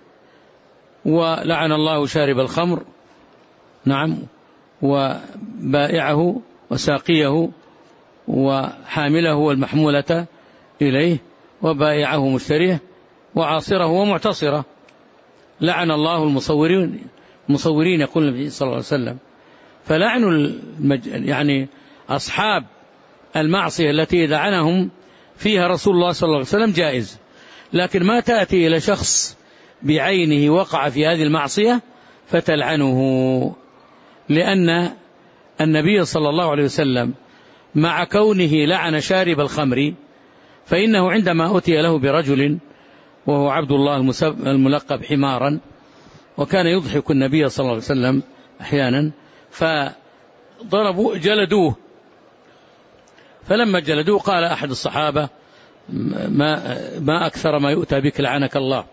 [SPEAKER 1] ولعن الله شارب الخمر، نعم، وبائعه وساقيه وحامله والمحمولة إليه وبائعه مشتريه وعاصره ومعتصره. لعن الله المصورين المصورين يقول النبي صلى الله عليه وسلم. فلعن المج... يعني أصحاب المعصية التي لعنهم فيها رسول الله صلى الله عليه وسلم جائز، لكن ما تأتي إلى شخص بعينه وقع في هذه المعصية فتلعنه، لأن النبي صلى الله عليه وسلم مع كونه لعن شارب الخمر، فإنه عندما أتي له برجل وهو عبد الله الملقب حمارا، وكان يضحك النبي صلى الله عليه وسلم أحيانا، فضربوا جلدوه. فلما جلدوه قال أحد الصحابة: ما, ما أكثر ما يؤتى بك لعنك الله.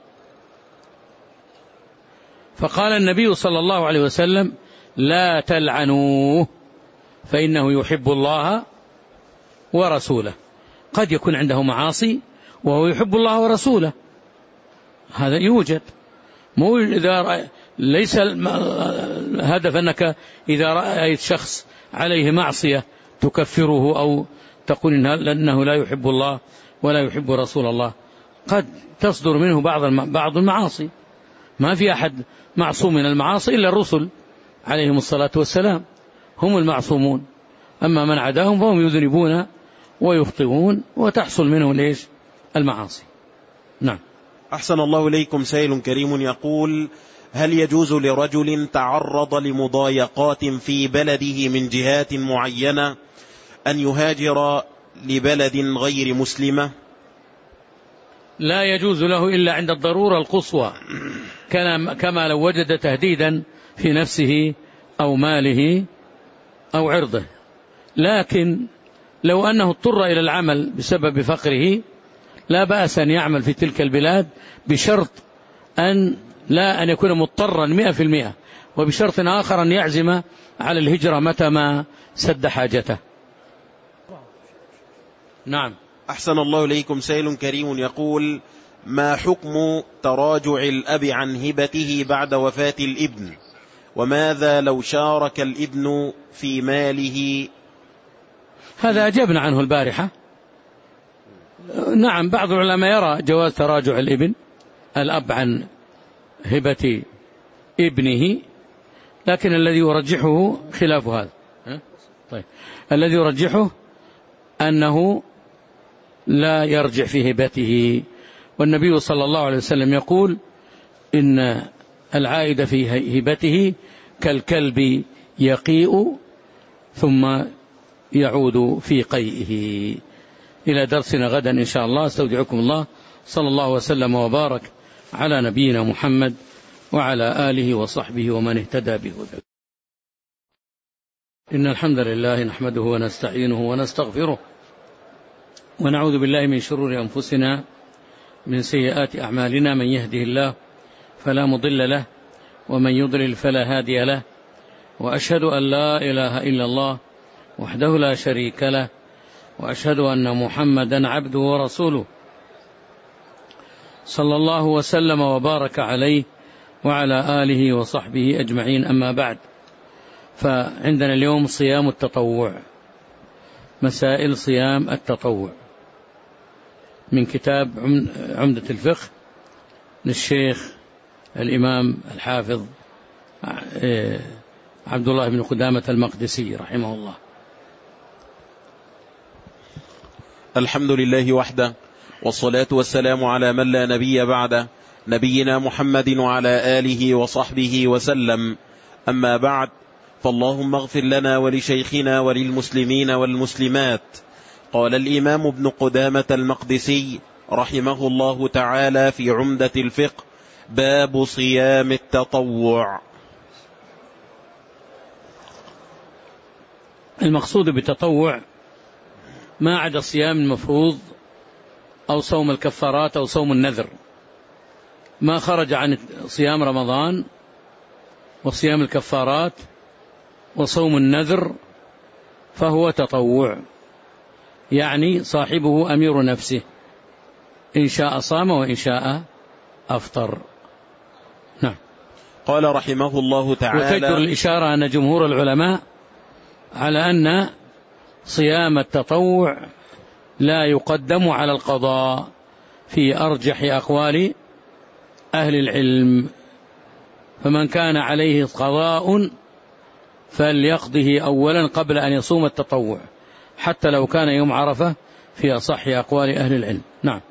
[SPEAKER 1] فقال النبي صلى الله عليه وسلم: لا تلعنوه فإنه يحب الله ورسوله. قد يكون عنده معاصي وهو يحب الله ورسوله، هذا يوجد. مو إذا ليس الهدف أنك إذا رأيت شخص عليه معصية تكفره أو تقول إنه لا يحب الله ولا يحب رسول الله. قد تصدر منه بعض بعض المعاصي، ما في أحد معصوم من المعاصي إلا الرسل عليهم الصلاة والسلام، هم المعصومون. أما من عداهم فهم يذنبون ويخطئون وتحصل منهم ليش المعاصي. نعم.
[SPEAKER 2] أحسن الله إليكم. سائل كريم يقول: هل يجوز لرجل تعرض لمضايقات في بلده من جهات معينة أن يهاجر لبلد غير مسلمة؟
[SPEAKER 1] لا يجوز له إلا عند الضرورة القصوى، كما لو وجد تهديدا في نفسه أو ماله أو عرضه. لكن لو أنه اضطر إلى العمل بسبب فقره لا بأس أن يعمل في تلك البلاد، بشرط أن لا أن يكون مضطرا مئة في المئة، وبشرط آخر أن يعزم على الهجرة متى ما سد حاجته. نعم.
[SPEAKER 2] أحسن الله إليكم. سائل كريم يقول: ما حكم تراجع الأب عن هبته بعد وفاة الابن؟ وماذا لو شارك الابن في ماله؟
[SPEAKER 1] هذا أجبنا عنه البارحة. نعم، بعض العلماء يرى جواز تراجع الابن الأب عن هبة ابنه، لكن الذي يرجحه خلاف هذا. طيب، الذي يرجحه أنه لا يرجع في هبته، والنبي صلى الله عليه وسلم يقول: إن العائد في هبته كالكلب يقيء ثم يعود في قيئه. إلى درسنا غدا إن شاء الله. استودعكم الله، صلى الله وسلم وبارك على نبينا محمد وعلى آله وصحبه ومن اهتدى بهداه. إن الحمد لله نحمده ونستعينه ونستغفره ونعوذ بالله من شرور أنفسنا من سيئات أعمالنا، من يهده الله فلا مضل له ومن يضلل فلا هادي له، وأشهد أن لا إله إلا الله وحده لا شريك له، وأشهد أن محمدا عبده ورسوله صلى الله وسلم وبارك عليه وعلى آله وصحبه أجمعين. أما بعد، فعندنا اليوم صيام التطوع، مسائل صيام التطوع من كتاب عمدة الفقه للشيخ الإمام الحافظ عبد الله بن قدامة المقدسي رحمه الله.
[SPEAKER 2] الحمد لله وحده، والصلاة والسلام على من لا نبي بعده، نبينا محمد وعلى آله وصحبه وسلم. أما بعد، فاللهم اغفر لنا ولشيخنا وللمسلمين والمسلمات. قال الإمام ابن قدامة المقدسي رحمه الله تعالى في عمدة الفقه: باب صيام التطوع.
[SPEAKER 1] المقصود بالتطوع ما عدا صيام المفروض أو صوم الكفارات أو صوم النذر، ما خرج عن صيام رمضان وصيام الكفارات وصوم النذر فهو تطوع، يعني صاحبه أمير نفسه، إن شاء صام وإن شاء أفطر. نعم.
[SPEAKER 2] قال رحمه الله تعالى:
[SPEAKER 1] وتجدر الإشارة أن جمهور العلماء على أن صيام التطوع لا يقدم على القضاء في أرجح أقوال أهل العلم، فمن كان عليه قضاء فليقضه أولا قبل أن يصوم التطوع، حتى لو كان يوم عرفة، في أصح أقوال أهل العلم. نعم.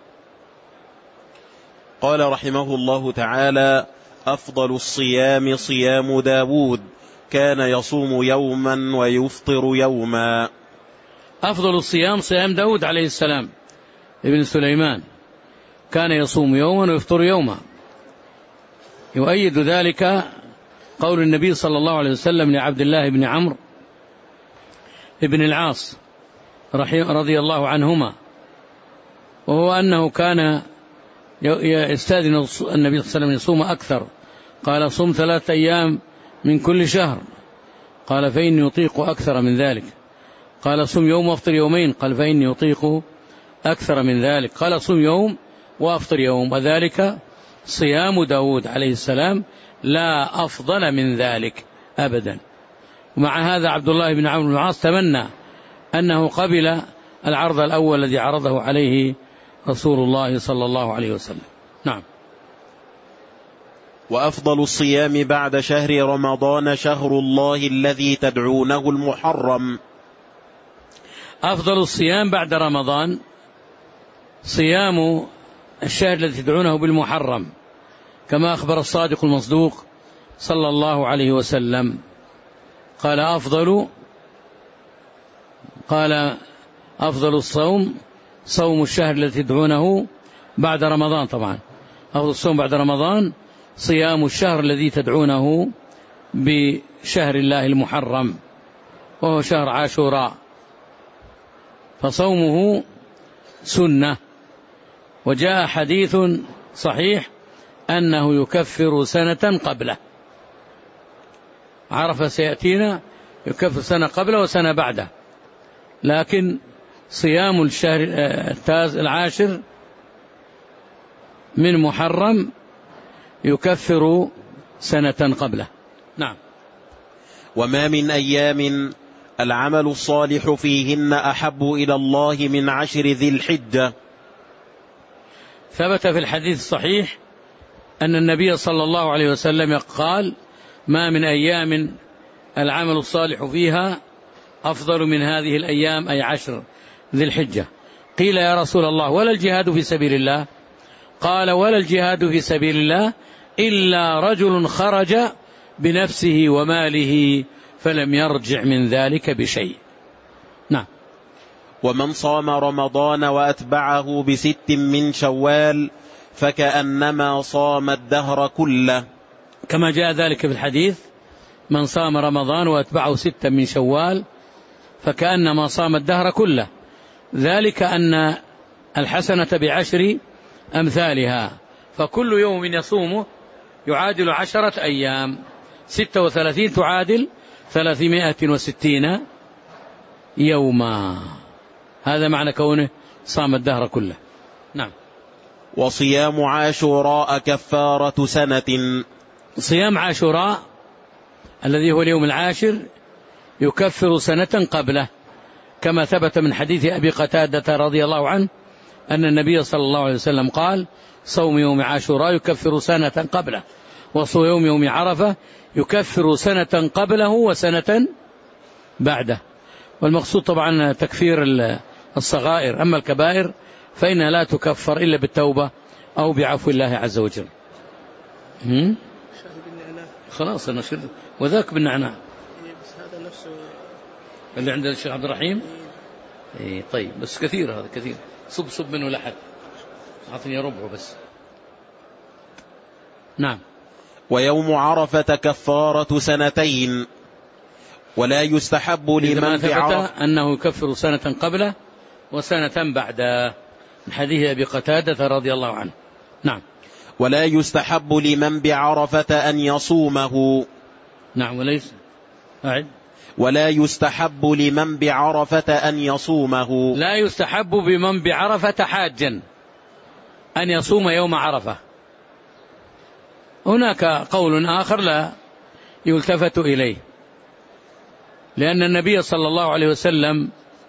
[SPEAKER 2] قال رحمه الله تعالى: أفضل الصيام صيام داود، كان يصوم يوما ويفطر يوما.
[SPEAKER 1] أفضل الصيام صيام داود عليه السلام ابن سليمان، كان يصوم يوما ويفطر يوما. يؤيد ذلك قول النبي صلى الله عليه وسلم لعبد الله بن عمرو بن العاص رضي الله عنهما، وهو أنه كان يستأذن النبي صلى الله عليه وسلم يصوم أكثر، قال: صم ثلاثة أيام من كل شهر، قال: فإني يطيق أكثر من ذلك. قال: صم يوم وافطر يومين، قال: فإني يطيق أكثر من ذلك. قال: صم يوم وافطر يوم، وذلك صيام داود عليه السلام، لا أفضل من ذلك أبدا. ومع هذا عبد الله بن عمرو بن العاص تمنى أنه قبل العرض الأول الذي عرضه عليه رسول الله صلى الله عليه وسلم. نعم.
[SPEAKER 2] وأفضل الصيام بعد شهر رمضان شهر الله الذي تدعونه المحرم.
[SPEAKER 1] أفضل الصيام بعد رمضان صيام الشهر الذي تدعونه بالمحرم، كما أخبر الصادق المصدوق صلى الله عليه وسلم، قال: أفضل قال أفضل الصوم صوم الشهر الذي تدعونه بعد رمضان. طبعا أفضل الصوم بعد رمضان صيام الشهر الذي تدعونه بشهر الله المحرم، وهو شهر عاشوراء، فصومه سنة. وجاء حديث صحيح أنه يكفر سنة قبله، عرفة سيأتينا يكفر سنة قبله وسنة بعده، لكن صيام الشهر التاز العاشر من محرم يكفر سنة قبله. نعم.
[SPEAKER 2] وما من أيام العمل الصالح فيهن أحب إلى الله من عشر ذي الحجة.
[SPEAKER 1] ثبت في الحديث الصحيح أن النبي صلى الله عليه وسلم قال: ما من أيام العمل الصالح فيها أفضل من هذه الأيام، أي عشر ذي الحجة. قيل: يا رسول الله، ولا الجهاد في سبيل الله؟ قال: ولا الجهاد في سبيل الله إلا رجل خرج بنفسه وماله فلم يرجع من ذلك بشيء. نعم.
[SPEAKER 2] ومن صام رمضان وأتبعه بست من شوال فكأنما صام الدهر كله،
[SPEAKER 1] كما جاء ذلك في الحديث: من صام رمضان وأتبعه ستة من شوال فكأنما صام الدهر كله، ذلك أن الحسنة بعشر أمثالها، فكل يوم يصومه يعادل عشرة أيام، ستة وثلاثين تعادل ثلاثمائة وستين يوما. هذا معنى كونه صام الدهر كله. نعم.
[SPEAKER 2] وصيام عاشوراء كفارة سنة.
[SPEAKER 1] صيام عاشوراء الذي هو اليوم العاشر يكفر سنة قبله، كما ثبت من حديث أبي قتادة رضي الله عنه أن النبي صلى الله عليه وسلم قال: صوم يوم عاشوراء يكفر سنة قبله، وصوم يوم عرفة يكفر سنة قبله وسنة بعده. والمقصود طبعا تكفير الصغائر، أما الكبائر فإنها لا تكفر إلا بالتوبة أو بعفو الله عز وجل. خلاص أنا شرد وذاك بالنعناع اللي عند الشيخ عبد الرحيم. إيه طيب، بس كثير هذا كثير، صب صب منه لحد، أعطني ربعه بس. نعم.
[SPEAKER 2] ويوم عرفة كفارة سنتين، ولا يستحب لمن
[SPEAKER 1] بعرفة أنه يكفر سنة قبله وسنة بعده، من حديث أبي قتادة رضي الله عنه. نعم.
[SPEAKER 2] ولا يستحب لمن بعرفة أن يصومه.
[SPEAKER 1] نعم. وليس أعد.
[SPEAKER 2] ولا يستحب لمن بعرفة أن يصومه.
[SPEAKER 1] لا يستحب بمن بعرفة حاجا أن يصوم يوم عرفة. هناك قول آخر لا يلتفت إليه، لأن النبي صلى الله عليه وسلم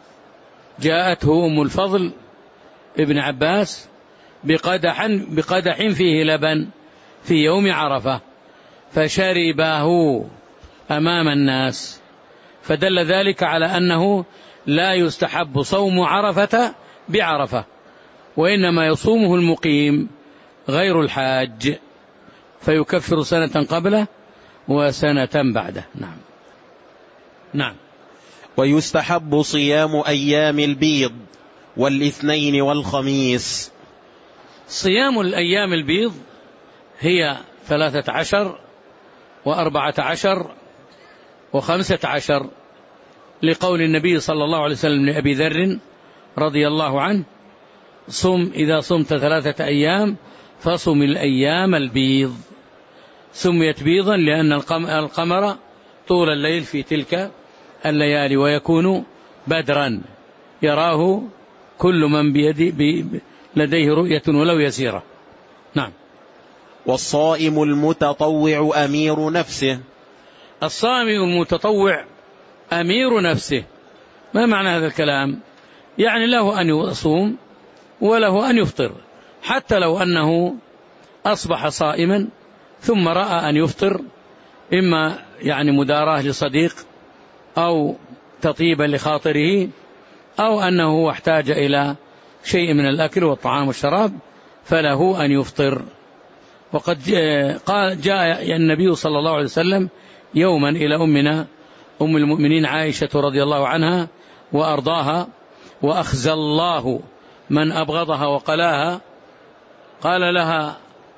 [SPEAKER 1] جاءته أم الفضل ابن عباس بقدح, بقدح فيه لبن في يوم عرفة فشربه أمام الناس، فدل ذلك على أنه لا يستحب صوم عرفة بعرفة، وإنما يصومه المقيم غير الحاج، فيكفر سنة قبله وسنة بعده. نعم. نعم.
[SPEAKER 2] ويستحب صيام أيام البيض والاثنين والخميس.
[SPEAKER 1] صيام الأيام البيض هي ثلاثة عشر وأربعة عشر وخمسة عشر، لقول النبي صلى الله عليه وسلم لأبي ذر رضي الله عنه: صم إذا صمت ثلاثة أيام فصم الأيام البيض. سميت بيضا لأن القمر طول الليل في تلك الليالي، ويكون بدرا يراه كل من بيدي لديه رؤية ولو يسيرة. نعم.
[SPEAKER 2] والصائم المتطوع أمير نفسه.
[SPEAKER 1] الصائم المتطوع أمير نفسه، ما معنى هذا الكلام؟ يعني له أن يصوم وله أن يفطر، حتى لو أنه أصبح صائما ثم رأى أن يفطر، إما يعني مداراة لصديق أو تطيبا لخاطره، أو أنه احتاج إلى شيء من الأكل والطعام والشراب، فله أن يفطر. وقد قال جاء النبي صلى الله عليه وسلم يوما إلى أمنا أم المؤمنين عائشة رضي الله عنها وأرضاها: وأخزى الله من أبغضها وقلاها، قال لها: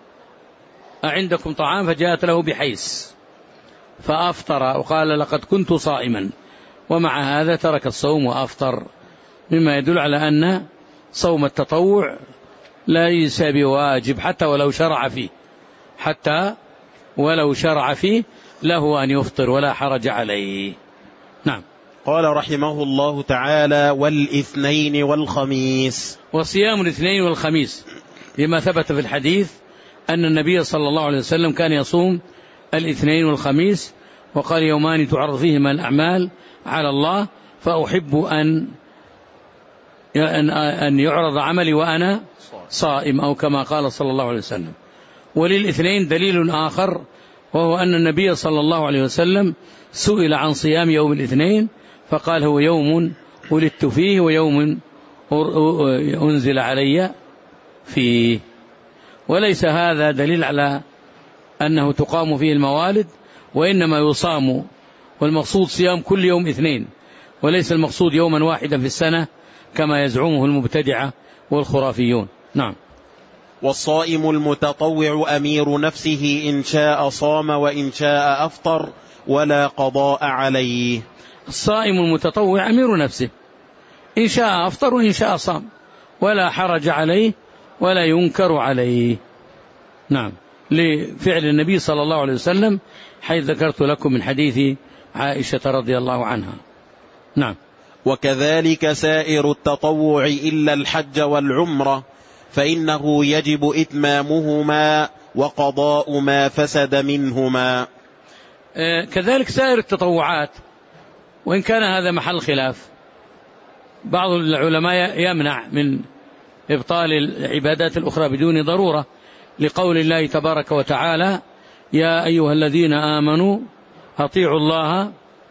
[SPEAKER 1] أعندكم طعام؟ فجاءت له بحيس فأفطر، وقال: لقد كنت صائما، ومع هذا ترك الصوم وأفطر، مما يدل على أن صوم التطوع ليس بواجب حتى ولو شرع فيه، حتى ولو شرع فيه له أن يفطر ولا حرج عليه. نعم.
[SPEAKER 2] قال رحمه الله تعالى: والاثنين والخميس.
[SPEAKER 1] وصيام الاثنين والخميس لما ثبت في الحديث أن النبي صلى الله عليه وسلم كان يصوم الاثنين والخميس، وقال: يومان تعرض فيهما الأعمال على الله، فأحب أن أن يعرض عملي وأنا صائم، أو كما قال صلى الله عليه وسلم. وللاثنين دليل آخر، وهو أن النبي صلى الله عليه وسلم سئل عن صيام يوم الاثنين فقال: هو يوم ولدت فيه ويوم أنزل علي فيه. وليس هذا دليل على أنه تقام فيه الموالد، وإنما يصام، والمقصود صيام كل يوم اثنين، وليس المقصود يوما واحدا في السنة كما يزعمه المبتدعة والخرافيون. نعم.
[SPEAKER 2] والصائم المتطوع أمير نفسه، إن شاء صام وإن شاء أفطر ولا قضاء عليه.
[SPEAKER 1] الصائم المتطوع أمير نفسه، إن شاء أفطر وإن شاء صام، ولا حرج عليه ولا ينكر عليه. نعم، لفعل النبي صلى الله عليه وسلم، حيث ذكرت لكم من حديث عائشة رضي الله عنها. نعم.
[SPEAKER 2] وكذلك سائر التطوع إلا الحج والعمرة، فإنه يجب إتمامهما وقضاء ما فسد منهما.
[SPEAKER 1] آه كذلك سائر التطوعات، وإن كان هذا محل خلاف، بعض العلماء يمنع من إبطال العبادات الأخرى بدون ضرورة، لقول الله تبارك وتعالى: يا أيها الذين آمنوا أطيعوا الله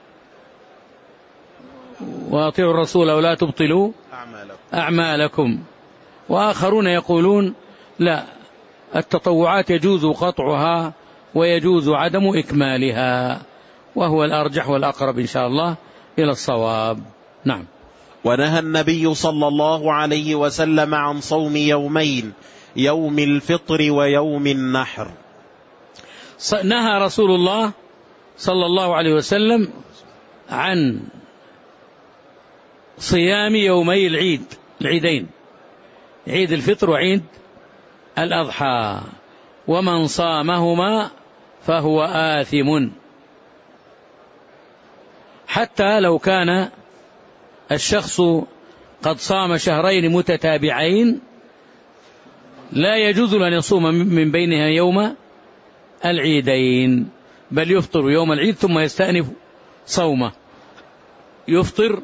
[SPEAKER 1] وأطيعوا الرسول ولا تبطلوا أعمالكم. وآخرون يقولون لا، التطوعات يجوز قطعها ويجوز عدم إكمالها، وهو الأرجح والأقرب إن شاء الله إلى الصواب. نعم.
[SPEAKER 2] ونهى النبي صلى الله عليه وسلم عن صوم يومين، يوم الفطر ويوم النحر.
[SPEAKER 1] نهى رسول الله صلى الله عليه وسلم عن صيام يومي العيد، العيدين، عيد الفطر وعيد الأضحى، ومن صامهما فهو آثم، حتى لو كان الشخص قد صام شهرين متتابعين لا يجوز أن يصوم من بينها يوم العيدين، بل يفطر يوم العيد ثم يستأنف صومه، يفطر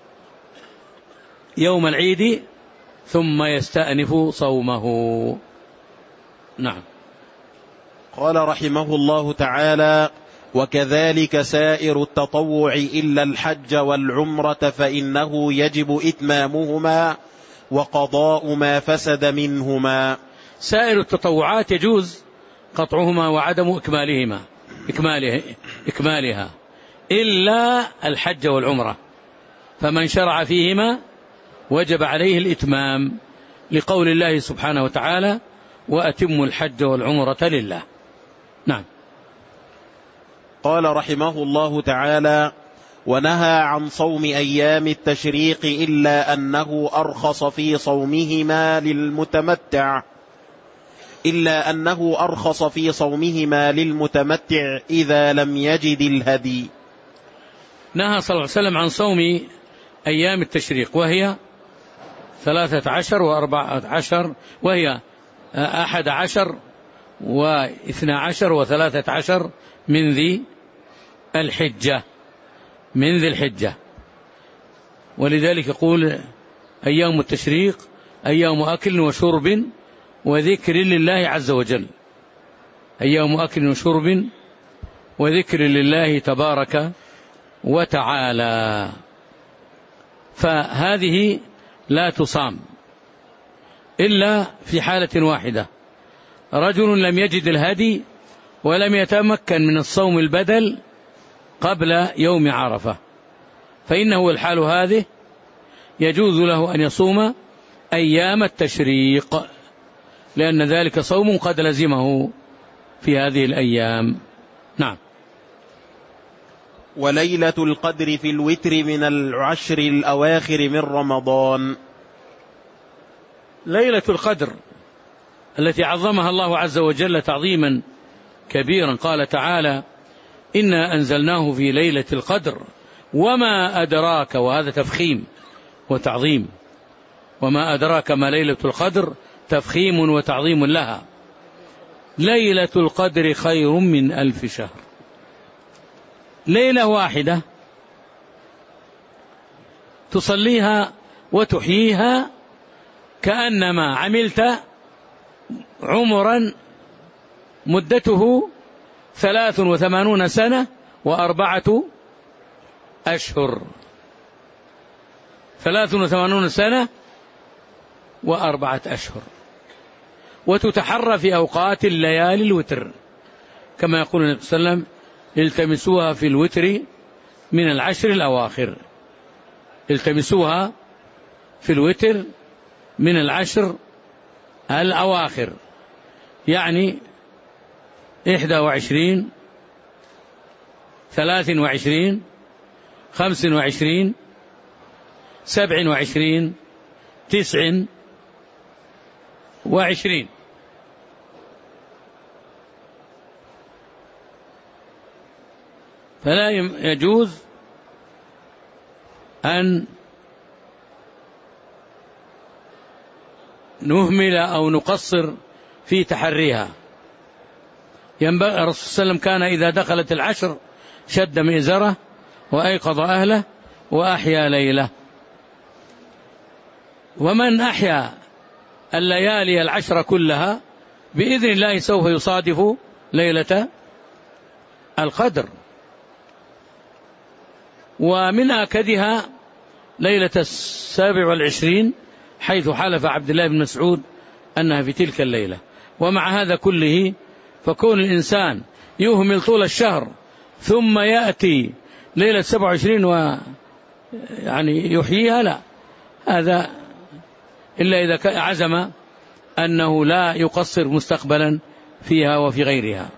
[SPEAKER 1] يوم العيد ثم يستأنف صومه. نعم.
[SPEAKER 2] قال رحمه الله تعالى: وكذلك سائر التطوع إلا الحج والعمرة، فإنه يجب إتمامهما وقضاء ما فسد منهما.
[SPEAKER 1] سائر التطوعات يجوز قطعهما وعدم إكمالهما إكماله إكمالها إلا الحج والعمرة، فمن شرع فيهما وجب عليه الإتمام، لقول الله سبحانه وتعالى: وأتموا الحج والعمرة لله. نعم.
[SPEAKER 2] قال رحمه الله تعالى: ونهى عن صوم أيام التشريق إلا أنه أرخص في صومهما للمتمتع إلا أنه أرخص في صومهما للمتمتع إذا لم يجد الهدي.
[SPEAKER 1] نهى صلى الله عليه وسلم عن صوم أيام التشريق، وهي ثلاثة عشر وأربعة عشر، وهي أحد عشر واثنى عشر وثلاثة عشر من ذي الحجة من ذي الحجة ولذلك يقول: أيام التشريق أيام أكل وشرب وذكر لله عز وجل، أيام أكل وشرب وذكر لله تبارك وتعالى. فهذه لا تصام إلا في حالة واحدة: رجل لم يجد الهدي ولم يتمكن من الصوم البدل قبل يوم عرفة، فإنه الحال هذه يجوز له أن يصوم أيام التشريق، لأن ذلك صوم قد لزمه في هذه الأيام. نعم.
[SPEAKER 2] وليلة القدر في الوتر من العشر الأواخر من رمضان.
[SPEAKER 1] ليلة القدر التي عظمها الله عز وجل تعظيما كبيرا، قال تعالى: إنا أنزلناه في ليلة القدر وما أدراك، وهذا تفخيم وتعظيم، وما أدراك ما ليلة القدر تفخيم وتعظيم لها. ليلة القدر خير من ألف شهر، ليلة واحدة تصليها وتحييها كأنما عملت عمرا مدته ثلاث وثمانون سنة وأربعة أشهر، ثلاث وثمانون سنة وأربعة أشهر، وتتحرى في أوقات الليالي الوتر، كما يقول النبي صلى الله عليه وسلم: التمسوها في الوتر من العشر الأواخر، التمسوها في الوتر من العشر الأواخر، يعني إحدى وعشرين، ثلاث وعشرين، خمس وعشرين، سبع وعشرين، تسع وعشرين. فلا يجوز أن نهمل أو نقصر في تحريها. ينبغي الرسول صلى الله عليه وسلم كان إذا دخلت العشر شد مئزره وأيقظ أهله وأحيا ليله. ومن أحيا الليالي العشر كلها بإذن الله سوف يصادف ليلة القدر. ومن آكدها ليلة السابع والعشرين، حيث حلف عبد الله بن مسعود أنها في تلك الليلة. ومع هذا كله فكون الإنسان يهمل طول الشهر ثم يأتي ليلة سبع وعشرين و يعني يحييها، لا، هذا إلا إذا عزم أنه لا يقصر مستقبلا فيها وفي غيرها.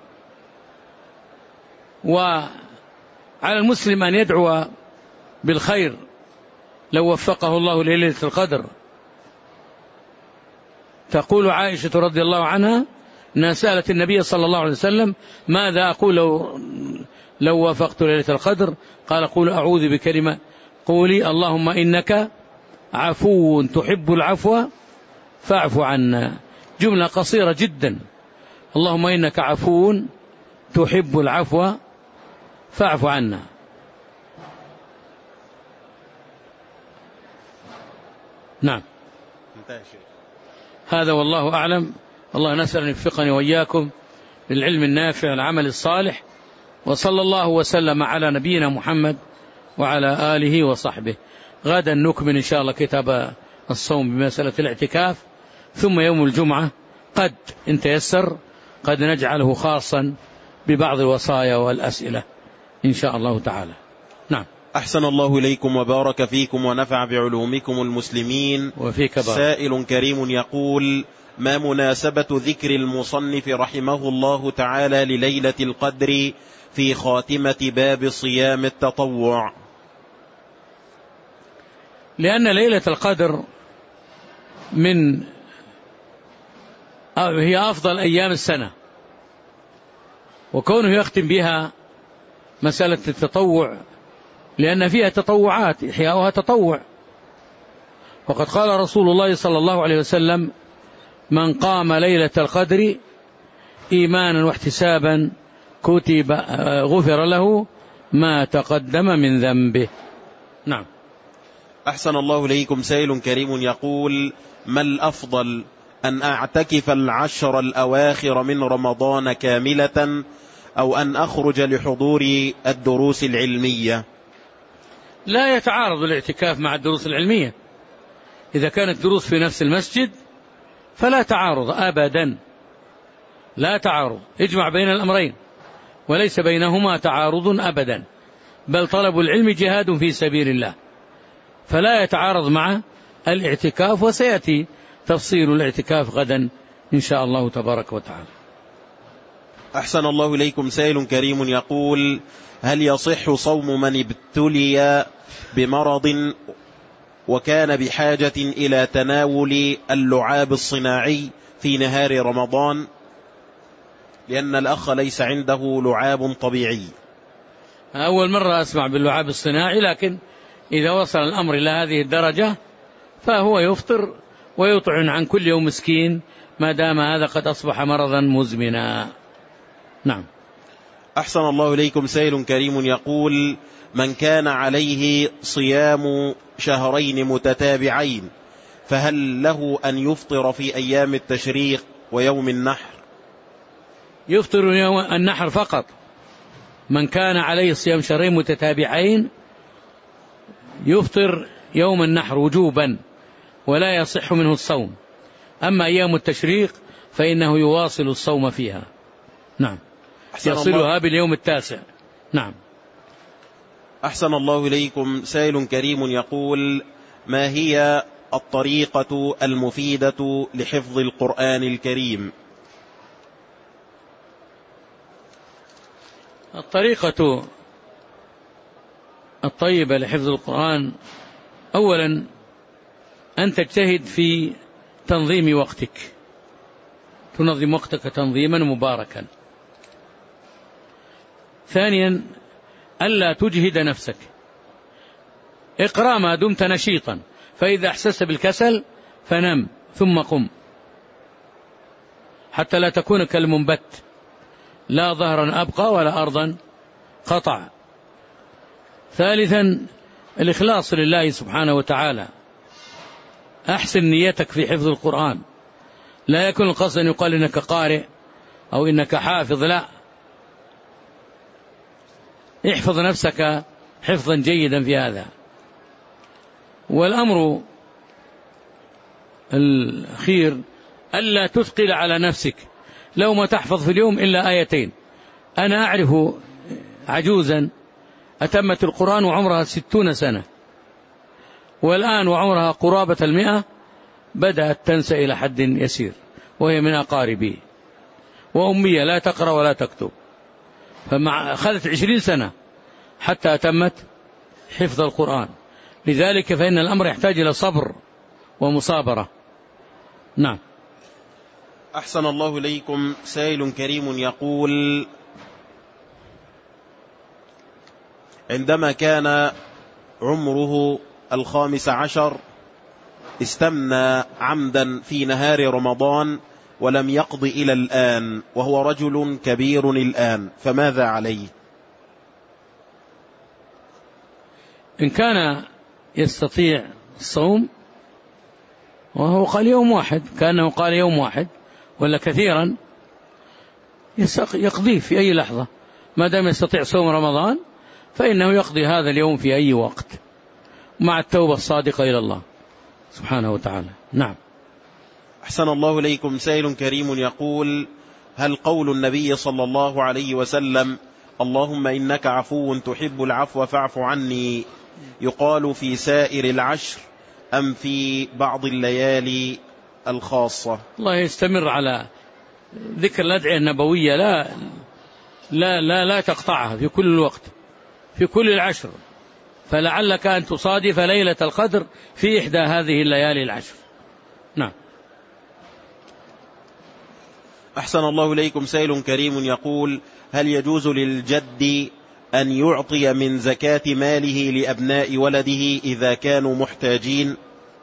[SPEAKER 1] وعلى المسلم أن يدعو بالخير لو وفقه الله ليلة القدر. تقول عائشة رضي الله عنها أنها سألت النبي صلى الله عليه وسلم: ماذا أقول لو, لو وافقت ليلة القدر؟ قال: قول أعوذ بكلمة قولي اللهم إنك عفو تحب العفو فاعف عنا. جملة قصيرة جدا: اللهم إنك عفو تحب العفو فاعف عنا. نعم، هذا والله أعلم. الله نسأل أن يوفقني وإياكم للعلم النافع والعمل الصالح، وصلى الله وسلم على نبينا محمد وعلى آله وصحبه. غدا نكمل إن شاء الله كتاب الصوم بمسألة الاعتكاف، ثم يوم الجمعة قد إن تيسر قد نجعله خاصا ببعض الوصايا والأسئلة إن شاء الله تعالى. نعم.
[SPEAKER 2] أحسن الله إليكم وبارك فيكم ونفع بعلومكم المسلمين.
[SPEAKER 1] وفيك بارك.
[SPEAKER 2] سائل كريم يقول: ما مناسبة ذكر المصنف رحمه الله تعالى لليلة القدر في خاتمة باب صيام التطوع؟
[SPEAKER 1] لأن ليلة القدر من هي أفضل أيام السنة، وكونه يختم بها مسألة التطوع لأن فيها تطوعات، إحياؤها تطوع. وقد قال رسول الله صلى الله عليه وسلم: من قام ليلة القدر إيمانا واحتسابا كتب غفر له ما تقدم من ذنبه. نعم.
[SPEAKER 2] أحسن الله إليكم. سائل كريم يقول: ما الأفضل، أن أعتكف العشر الأواخر من رمضان كاملة أو أن أخرج لحضور الدروس العلمية؟
[SPEAKER 1] لا يتعارض الاعتكاف مع الدروس العلمية. إذا كانت دروس في نفس المسجد فلا تعارض أبدا، لا تعارض، اجمع بين الأمرين وليس بينهما تعارض أبدا، بل طلب العلم جهاد في سبيل الله، فلا يتعارض مع الاعتكاف. وسيأتي تفصيل الاعتكاف غدا إن شاء الله تبارك وتعالى.
[SPEAKER 2] أحسن الله إليكم. سائل كريم يقول: هل يصح صوم من ابتلي بمرض وكان بحاجة إلى تناول اللعاب الصناعي في نهار رمضان، لأن الأخ ليس عنده لعاب طبيعي؟
[SPEAKER 1] أول مرة أسمع باللعاب الصناعي، لكن إذا وصل الأمر إلى هذه الدرجة فهو يفطر ويطعن عن كل يوم مسكين ما دام هذا قد أصبح مرضا مزمنا. نعم.
[SPEAKER 2] أحسن الله إليكم. سائل كريم يقول: من كان عليه صيام شهرين متتابعين فهل له أن يفطر في أيام التشريق ويوم النحر؟
[SPEAKER 1] يفطر يوم النحر فقط. من كان عليه صيام شهرين متتابعين يفطر يوم النحر وجوبا ولا يصح منه الصوم. أما أيام التشريق فإنه يواصل الصوم فيها. نعم، يصلها باليوم التاسع. نعم.
[SPEAKER 2] أحسن الله إليكم. سائل كريم يقول: ما هي الطريقة المفيدة لحفظ القرآن الكريم؟
[SPEAKER 1] الطريقة الطيبة لحفظ القرآن أولا أن تجتهد في تنظيم وقتك، تنظم وقتك تنظيما مباركا. ثانيا ألا تجهد نفسك، اقرأ ما دمت نشيطا، فإذا أحسست بالكسل فنم ثم قم، حتى لا تكون كالمنبت، لا ظهرا أبقى ولا أرضا قطع. ثالثا الإخلاص لله سبحانه وتعالى، أحسن نيتك في حفظ القرآن، لا يكون القصد أن يقال إنك قارئ أو إنك حافظ، لا، احفظ نفسك حفظا جيدا في هذا. والأمر الأخير ألا تثقل على نفسك، لو ما تحفظ في اليوم إلا آيتين. أنا أعرف عجوزا أتمت القرآن وعمرها ستون سنة، والآن وعمرها قرابة المئة بدأت تنسى إلى حد يسير، وهي من أقاربي، وأمية لا تقرأ ولا تكتب، فمع أخذت عشرين سنة حتى أتمت حفظ القرآن. لذلك فإن الأمر يحتاج إلى صبر ومصابرة. نعم.
[SPEAKER 2] أحسن الله إليكم. سائل كريم يقول: عندما كان عمره الخامس عشر استمنى عمدا في نهار رمضان ولم يقض إلى الآن، وهو رجل كبير الآن، فماذا عليه؟
[SPEAKER 1] إن كان يستطيع الصوم، وهو قال يوم واحد، كأنه قال يوم واحد ولا كثيرا، يقضيه في أي لحظة، ما دام يستطيع صوم رمضان فإنه يقضي هذا اليوم في أي وقت مع التوبة الصادقة إلى الله سبحانه وتعالى. نعم.
[SPEAKER 2] أحسن الله إليكم. سائل كريم يقول: هل قول النبي صلى الله عليه وسلم اللهم إنك عفو تحب العفو فاعف عني يقال في سائر العشر أم في بعض الليالي الخاصة؟
[SPEAKER 1] الله يستمر على ذكر الأدعية النبوية، لا لا لا لا تقطعها في كل الوقت، في كل العشر، فلعلك أن تصادف ليلة القدر في إحدى هذه الليالي العشر. نعم.
[SPEAKER 2] أحسن الله إليكم. سائل كريم يقول: هل يجوز للجد أن يعطي من زكاة ماله لأبناء ولده إذا كانوا محتاجين؟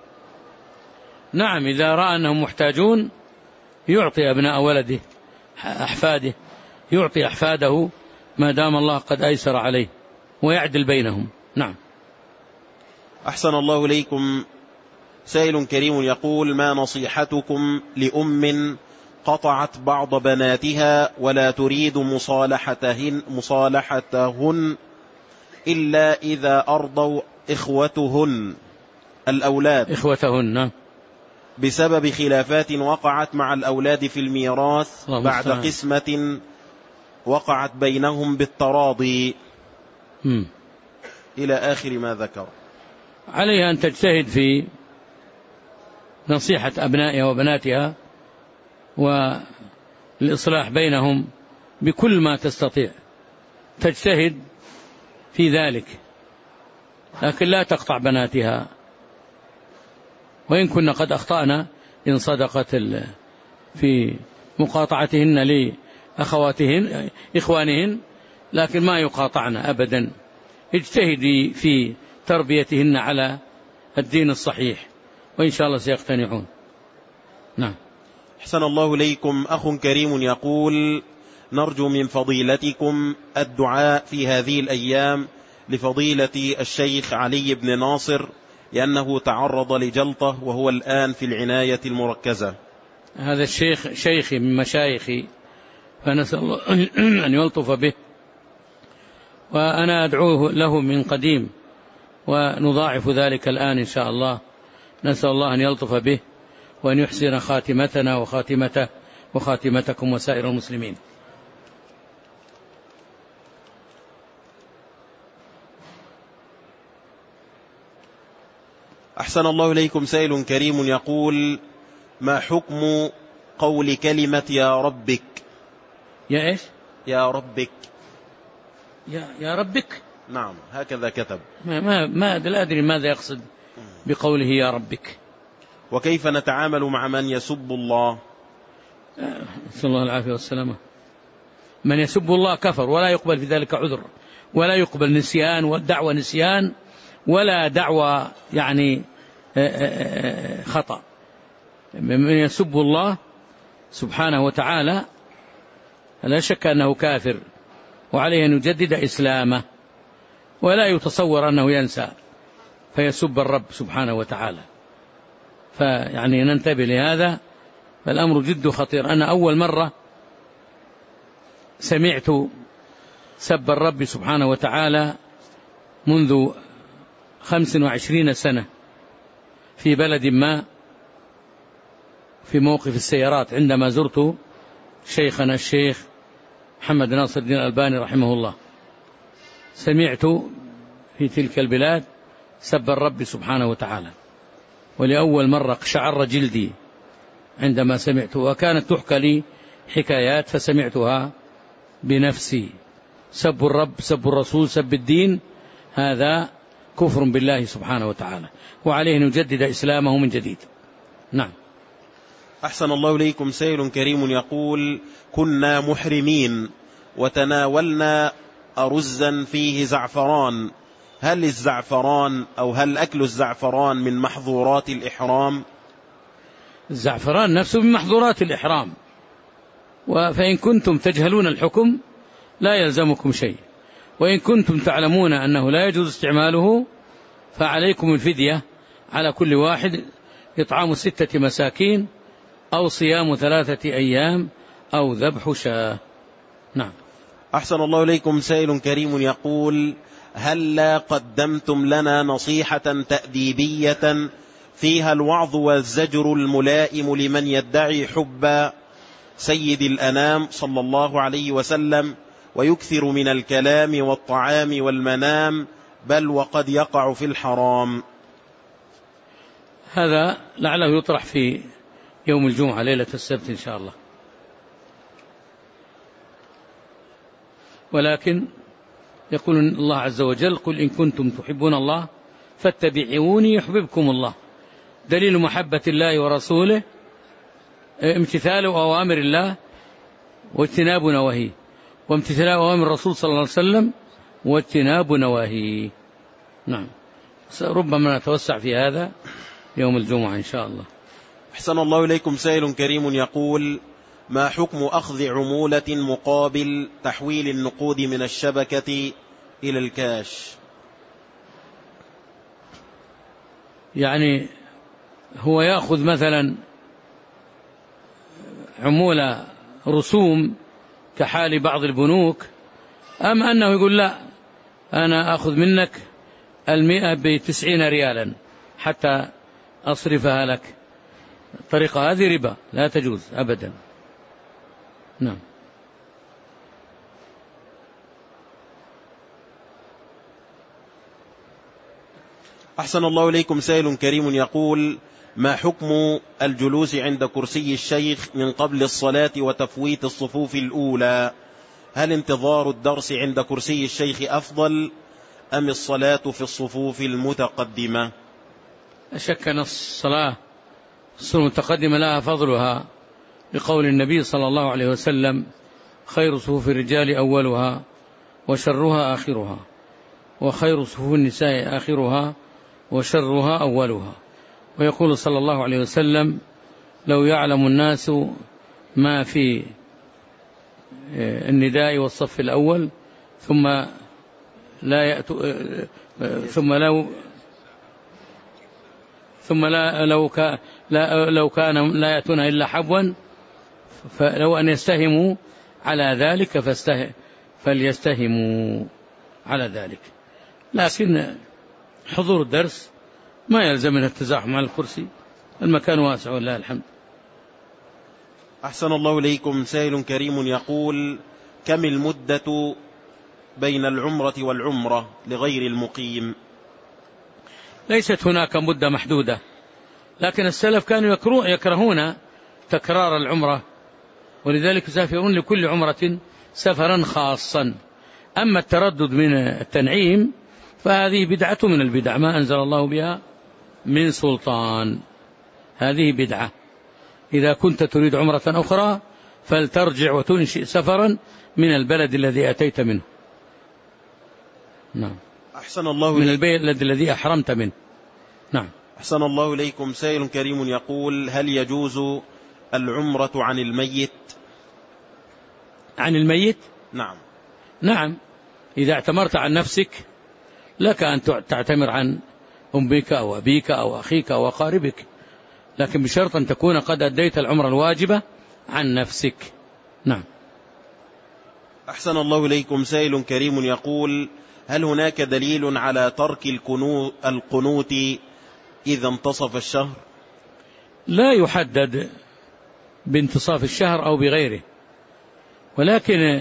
[SPEAKER 1] نعم، إذا رأى أنهم محتاجون يعطي أبناء ولده، أحفاده، يعطي أحفاده ما دام الله قد أيسر عليه، ويعدل بينهم. نعم.
[SPEAKER 2] أحسن الله إليكم. سائل كريم يقول: ما نصيحتكم لأم قطعت بعض بناتها ولا تريد مصالحتهن, مصالحتهن إلا إذا أرضوا إخوتهن الأولاد
[SPEAKER 1] إخوتهن
[SPEAKER 2] بسبب خلافات وقعت مع الأولاد في الميراث بعد قسمة وقعت بينهم بالتراضي م. إلى آخر ما ذكر؟
[SPEAKER 1] عليها أن تجتهد في نصيحة أبنائها وبناتها والإصلاح بينهم بكل ما تستطيع، تجتهد في ذلك، لكن لا تقطع بناتها، وإن كنا قد أخطأنا إن صدقت في مقاطعتهن لأخواتهن إخوانهن، لكن ما يقاطعنا أبدا. اجتهدي في تربيتهن على الدين الصحيح، وإن شاء الله سيقتنعون. نعم.
[SPEAKER 2] أحسن الله إليكم. أخ كريم يقول: نرجو من فضيلتكم الدعاء في هذه الأيام لفضيلة الشيخ علي بن ناصر، لأنه تعرض لجلطة وهو الآن في العناية المركزة.
[SPEAKER 1] هذا الشيخ شيخي من مشايخي، فنسأل الله أن يلطف به، وأنا أدعوه له من قديم، ونضاعف ذلك الآن إن شاء الله. نسأل الله أن يلطف به وأن يحسن خاتمتنا وخاتمته وخاتمتكم وسائر المسلمين.
[SPEAKER 2] أحسن الله إليكم. سائل كريم يقول: ما حكم قول كلمة يا ربك؟
[SPEAKER 1] يا إيش؟
[SPEAKER 2] يا ربك.
[SPEAKER 1] يا, يا ربك.
[SPEAKER 2] نعم، هكذا كتب.
[SPEAKER 1] ما, ما, ما لا أدري ماذا يقصد بقوله يا ربك.
[SPEAKER 2] وكيف نتعامل مع من يسب الله؟
[SPEAKER 1] نسأل الله العافية والسلامة. من يسب الله كفر، ولا يقبل في ذلك عذر، ولا يقبل نسيان، والدعوة نسيان، ولا دعوة يعني خطأ. من يسب الله سبحانه وتعالى لا شك أنه كافر، وعليه أن يجدد إسلامه، ولا يتصور أنه ينسى فيسب الرب سبحانه وتعالى. فيعني ننتبه لهذا، فالأمر جد خطير. أنا أول مرة سمعت سب الرب سبحانه وتعالى منذ خمس وعشرين سنة في بلد ما، في موقف السيارات، عندما زرت شيخنا الشيخ محمد ناصر الدين الألباني رحمه الله. سمعت في تلك البلاد سب الرب سبحانه وتعالى، ولأول مرة قشعر جلدي عندما سمعت، وكانت تحكى لي حكايات فسمعتها بنفسي. سب الرب، سب الرسول، سب الدين، هذا كفر بالله سبحانه وتعالى، وعليه أن يجدد إسلامه من جديد. نعم.
[SPEAKER 2] أحسن الله إليكم. سائل كريم يقول: كنا محرمين وتناولنا أرزا فيه زعفران، هل الزعفران أو هل أكل الزعفران من محظورات الإحرام؟
[SPEAKER 1] الزعفران نفسه من محظورات الإحرام، فإن كنتم تجهلون الحكم لا يلزمكم شيء، وإن كنتم تعلمون أنه لا يجوز استعماله فعليكم الفدية على كل واحد إطعام ستة مساكين، أو صيام ثلاثة أيام، أو ذبح شاة. نعم.
[SPEAKER 2] أحسن الله إليكم. سائل كريم يقول: هل قدمتم لنا نصيحة تأديبية فيها الوعظ والزجر الملائم لمن يدعي حب سيد الأنام صلى الله عليه وسلم ويكثر من الكلام والطعام والمنام، بل وقد يقع في الحرام؟
[SPEAKER 1] هذا لعله يطرح في يوم الجمعة ليلة السبت إن شاء الله، ولكن يقول الله عز وجل: قل إن كنتم تحبون الله فاتبعوني يحببكم الله. دليل محبة الله ورسوله امتثال أوامر الله واجتناب نواهيه، وامتثال أوامر الرسول صلى الله عليه وسلم واجتناب نواهيه. نعم. ربما نتوسع في هذا يوم الجمعة إن شاء الله.
[SPEAKER 2] أحسن الله إليكم. سائل كريم يقول: ما حكم أخذ عمولة مقابل تحويل النقود من الشبكة إلى الكاش؟
[SPEAKER 1] يعني هو يأخذ مثلا عمولة رسوم كحال بعض البنوك، أم أنه يقول لا، أنا أخذ منك المئة بتسعين ريالا حتى أصرفها لك؟ الطريقة هذه ربا، لا تجوز أبدا. نعم.
[SPEAKER 2] أحسن الله إليكم. سائل كريم يقول: ما حكم الجلوس عند كرسي الشيخ من قبل الصلاة وتفويت الصفوف الأولى؟ هل انتظار الدرس عند كرسي الشيخ أفضل أم الصلاة في الصفوف المتقدمة؟
[SPEAKER 1] أشك أن الصلاة الصفوف المتقدمة لها فضلها، لقول النبي صلى الله عليه وسلم: خير صفوف الرجال أولها وشرها آخرها، وخير صفوف النساء آخرها وشرها أولها. ويقول صلى الله عليه وسلم: لو يعلم الناس ما في النداء والصف الأول ثم لا يأتوا ثم لو ثم لا لو كان لا لو كان لا يأتون إلا حبوا، فلو أن يستهموا على ذلك فاسته فليستهموا على ذلك. لكن حضور الدرس ما يلزم من التزاحم على الكرسي، المكان واسع ولله الحمد.
[SPEAKER 2] أحسن الله إليكم. سائل كريم يقول: كم المدة بين العمرة والعمرة لغير المقيم؟
[SPEAKER 1] ليست هناك مدة محدودة، لكن السلف كانوا يكرهون تكرار العمرة، ولذلك يسافرون لكل عمرة سفرا خاصا. أما التردد من التنعيم فهذه بدعة من البدع ما أنزل الله بها من سلطان، هذه بدعة. إذا كنت تريد عمرة أخرى فلترجع وتنشئ سفرا من البلد الذي أتيت منه. نعم.
[SPEAKER 2] أحسن الله
[SPEAKER 1] من البلد الذي أحرمت منه. نعم.
[SPEAKER 2] أحسن الله إليكم. سائل كريم يقول: هل يجوز العمرة عن الميت؟
[SPEAKER 1] عن الميت؟
[SPEAKER 2] نعم.
[SPEAKER 1] نعم، إذا اعتمرت عن نفسك لك أن تعتمر عن أمك أو أبيك أو أخيك أو أقاربك، لكن بشرط أن تكون قد أديت العمرة الواجبة عن نفسك. نعم.
[SPEAKER 2] أحسن الله إليكم. سائل كريم يقول: هل هناك دليل على ترك القنوت إذا انتصف الشهر؟
[SPEAKER 1] لا يحدد بانتصاف الشهر أو بغيره، ولكن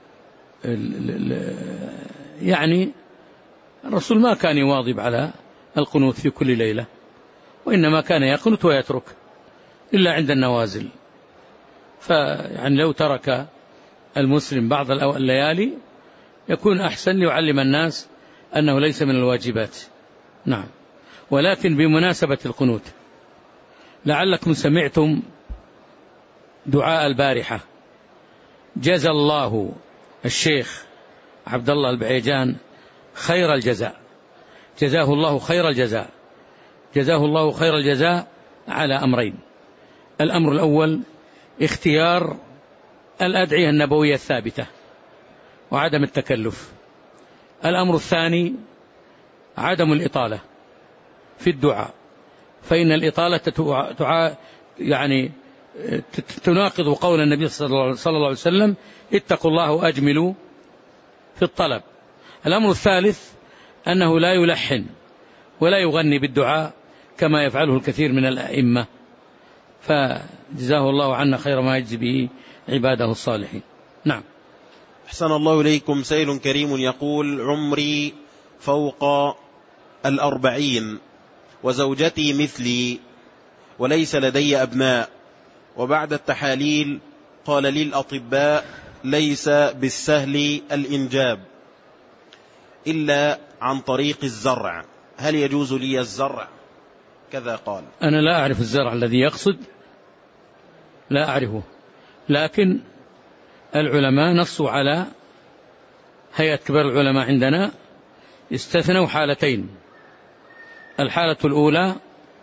[SPEAKER 1] يعني الرسول ما كان يواظب على القنوت في كل ليلة، وإنما كان يقنت ويترك إلا عند النوازل. فيعني لو ترك المسلم بعض الليالي يكون أحسن ليعلم الناس أنه ليس من الواجبات. نعم. ولكن بمناسبة القنوت، لعلكم سمعتم دعاء البارحة: جزى الله الشيخ عبد الله البعيجان خير الجزاء، جزاه الله خير الجزاء، جزاه الله خير الجزاء على أمرين: الأمر الأول اختيار الأدعية النبوية الثابتة وعدم التكلف. الأمر الثاني عدم الإطالة في الدعاء، فإن الإطالة تع... يعني تناقض قول النبي صلى الله عليه وسلم: اتقوا الله وأجملوا في الطلب. الأمر الثالث أنه لا يلحن ولا يغني بالدعاء كما يفعله الكثير من الأئمة، فجزاه الله عنا خير ما يجزي به عباده الصالحين. نعم.
[SPEAKER 2] أحسن الله إليكم. سائل كريم يقول: عمري فوق الأربعين وزوجتي مثلي وليس لدي أبناء، وبعد التحاليل قال لي الأطباء ليس بالسهل الإنجاب إلا عن طريق الزرع، هل يجوز لي الزرع؟ كذا قال.
[SPEAKER 1] أنا لا أعرف الزرع الذي يقصد، لا أعرفه، لكن العلماء نصوا على هيئة كبار العلماء عندنا استثنوا حالتين: الحالة الأولى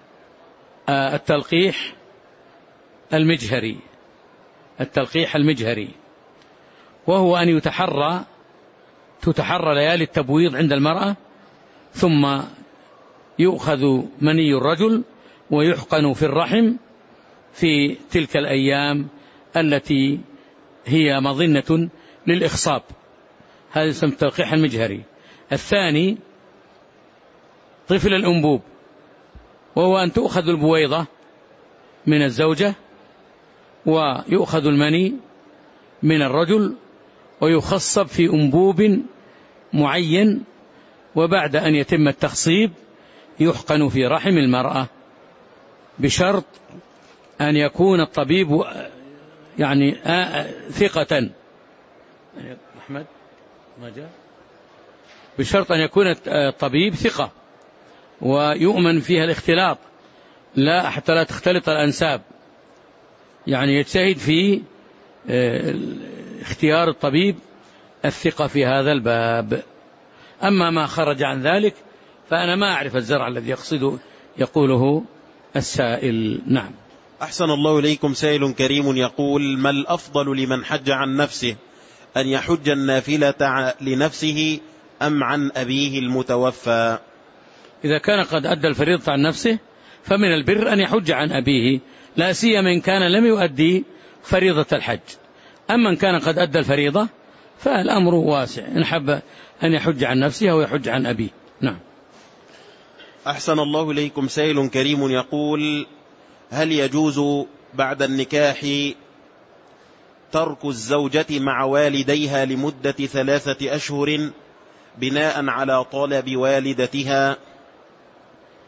[SPEAKER 1] التلقيح المجهري، التلقيح المجهري، وهو أن يتحرى تتحرى ليالي التبويض عند المرأة، ثم يؤخذ مني الرجل ويحقن في الرحم في تلك الأيام التي هي مظنة للإخصاب، هذا يسمى التلقيح المجهري. الثاني طفل الأنبوب، وهو أن تؤخذ البويضة من الزوجة ويؤخذ المني من الرجل ويخصب في أنبوب معين، وبعد أن يتم التخصيب يحقن في رحم المرأة، بشرط أن يكون الطبيب يعني ثقة. أحمد ما جاء؟ بشرط أن يكون الطبيب ثقة ويؤمن فيها الاختلاط، لا حتى لا تختلط الأنساب، يعني يجتهد في اختيار الطبيب الثقة في هذا الباب. أما ما خرج عن ذلك فأنا ما أعرف الزرع الذي يقصده يقوله السائل. نعم.
[SPEAKER 2] أحسن الله إليكم. سائل كريم يقول: ما الأفضل لمن حج عن نفسه، أن يحج النافلة لنفسه أم عن أبيه المتوفى؟
[SPEAKER 1] إذا كان قد أدى الفريضة عن نفسه فمن البر أن يحج عن أبيه، لا سيما إن كان لم يؤدي فريضة الحج. أما إن كان قد أدى الفريضة فالأمر واسع، إن حب أن يحج عن نفسه أو يحج عن أبيه. نعم.
[SPEAKER 2] أحسن الله إليكم. سائل كريم يقول: هل يجوز بعد النكاح ترك الزوجة مع والديها لمدة ثلاثة أشهر بناء على طلب والدتها؟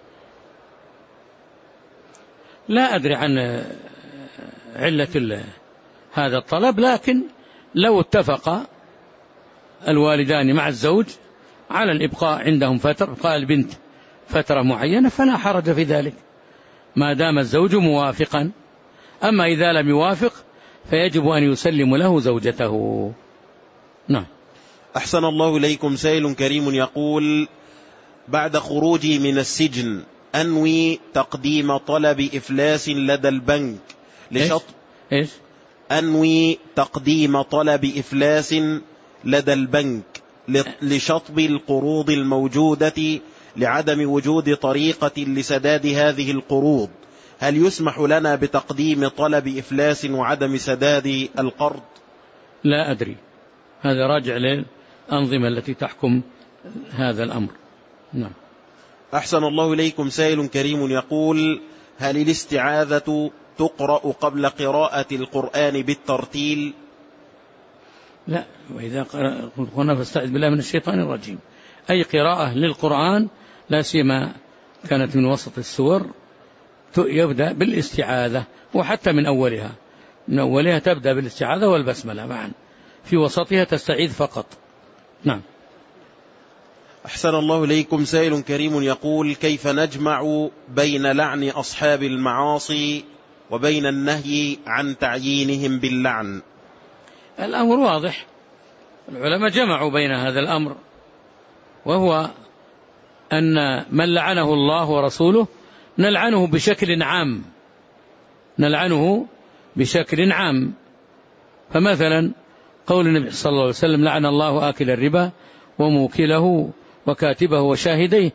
[SPEAKER 1] لا أدري عن علة هذا الطلب، لكن لو اتفق الوالدان مع الزوج على الإبقاء عندهم فترة، إبقاء البنت فترة معينة، فلا حرج في ذلك ما دام الزوج موافقا. أما إذا لم يوافق فيجب أن يسلم له زوجته. نعم.
[SPEAKER 2] أحسن الله إليكم. سائل كريم يقول: بعد خروجي من السجن أنوي تقديم طلب إفلاس لدى البنك لشطب
[SPEAKER 1] إيش؟
[SPEAKER 2] أنوي تقديم طلب إفلاس لدى البنك لشطب القروض الموجودة لعدم وجود طريقة لسداد هذه القروض، هل يسمح لنا بتقديم طلب إفلاس وعدم سداد القرض؟
[SPEAKER 1] لا أدري، هذا راجع للأنظمة التي تحكم هذا الأمر. نعم.
[SPEAKER 2] أحسن الله إليكم. سائل كريم يقول: هل الاستعاذة تقرأ قبل قراءة القرآن بالترتيل؟
[SPEAKER 1] لا، وإذا قلنا فاستعذ بالله من الشيطان الرجيم، أي قراءة للقرآن لا سيما كانت من وسط السور يبدأ بالاستعاذة، وحتى من أولها من أولها تبدأ بالاستعاذة والبسملة معا، في وسطها تستعيذ فقط. نعم.
[SPEAKER 2] أحسن الله إليكم. سائل كريم يقول: كيف نجمع بين لعن أصحاب المعاصي وبين النهي عن تعيينهم باللعن؟
[SPEAKER 1] الأمر واضح، العلماء جمعوا بين هذا الأمر، وهو أن من لعنه الله ورسوله نلعنه بشكل عام، نلعنه بشكل عام. فمثلا قول النبي صلى الله عليه وسلم: لعن الله آكل الربا وموكله وكاتبه وشاهديه،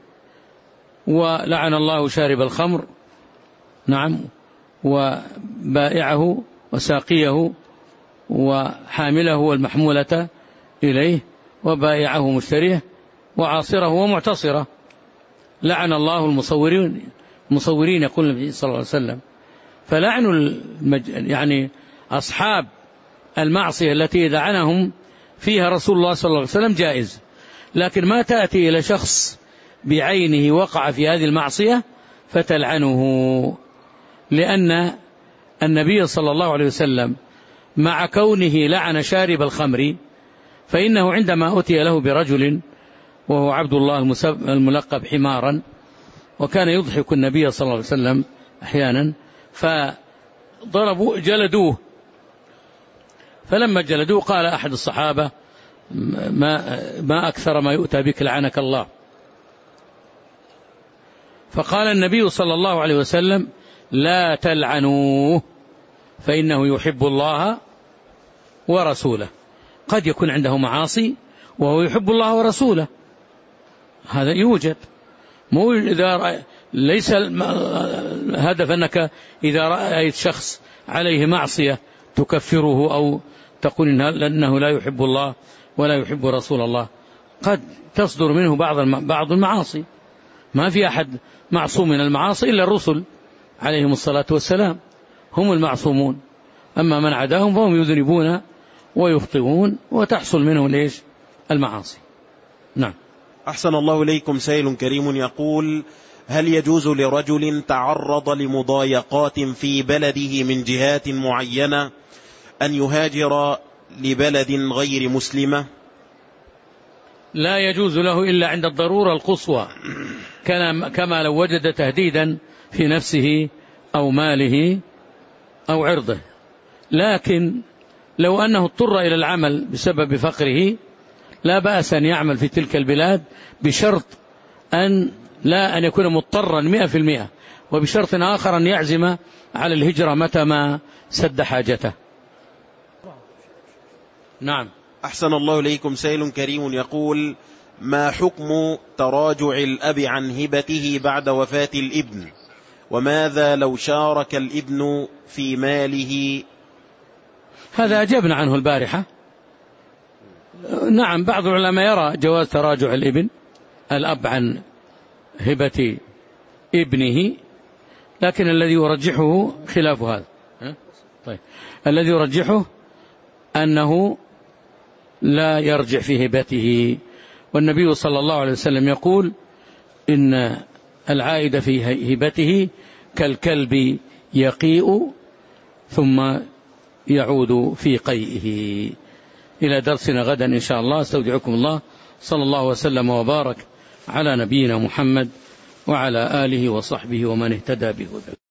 [SPEAKER 1] ولعن الله شارب الخمر، نعم، وبائعه وساقيه وحامله والمحمولة إليه وبائعه مشتريه وعاصره ومعتصره. لعن الله المصورين المصورين يقول النبي صلى الله عليه وسلم. فلعن المج... يعني أصحاب المعصية التي لعنهم فيها رسول الله صلى الله عليه وسلم جائز، لكن ما تأتي إلى شخص بعينه وقع في هذه المعصية فتلعنه، لأن النبي صلى الله عليه وسلم مع كونه لعن شارب الخمر، فإنه عندما أتي له برجل وهو عبد الله الملقب حمارا، وكان يضحك النبي صلى الله عليه وسلم أحيانا، فضربوا جلدوه، فلما جلدوه قال أحد الصحابة: ما, ما أكثر ما يؤتى بك لعنك الله. فقال النبي صلى الله عليه وسلم: لا تلعنوه فإنه يحب الله ورسوله. قد يكون عنده معاصي وهو يحب الله ورسوله، هذا يوجد. مو إذا ليس الهدف أنك إذا رأيت شخص عليه معصية تكفره أو تقول إنه لا يحب الله ولا يحب رسول الله. قد تصدر منه بعض بعض المعاصي، ما في أحد معصوم من المعاصي إلا الرسل عليهم الصلاة والسلام، هم المعصومون، أما من عداهم فهم يذنبون ويخطئون وتحصل منهم ليش المعاصي. نعم.
[SPEAKER 2] أحسن الله إليكم. سائل كريم يقول: هل يجوز لرجل تعرض لمضايقات في بلده من جهات معينة أن يهاجر لبلد غير مسلمة؟
[SPEAKER 1] لا يجوز له إلا عند الضرورة القصوى، كما لو وجد تهديدا في نفسه أو ماله أو عرضه. لكن لو أنه اضطر إلى العمل بسبب فقره لا بأس أن يعمل في تلك البلاد، بشرط أن لا أن يكون مضطرا مئة في المئة، وبشرط آخر أن يعزم على الهجرة متى ما سد حاجته. نعم.
[SPEAKER 2] أحسن الله إليكم. سائل كريم يقول: ما حكم تراجع الأب عن هبته بعد وفاة الابن؟ وماذا لو شارك الابن في ماله؟
[SPEAKER 1] هذا أجبنا عنه البارحة. نعم، بعض العلماء يرى جواز تراجع الابن الأب عن هبة ابنه، لكن الذي يرجحه خلاف هذا. طيب، الذي يرجحه أنه لا يرجع في هبته، والنبي صلى الله عليه وسلم يقول: إن العائد في هبته كالكلب يقيء ثم يعود في قيئه. إلى درسنا غدا إن شاء الله. استودعكم الله. صلى الله وسلم وبارك على نبينا محمد وعلى آله وصحبه ومن اهتدى بهداه.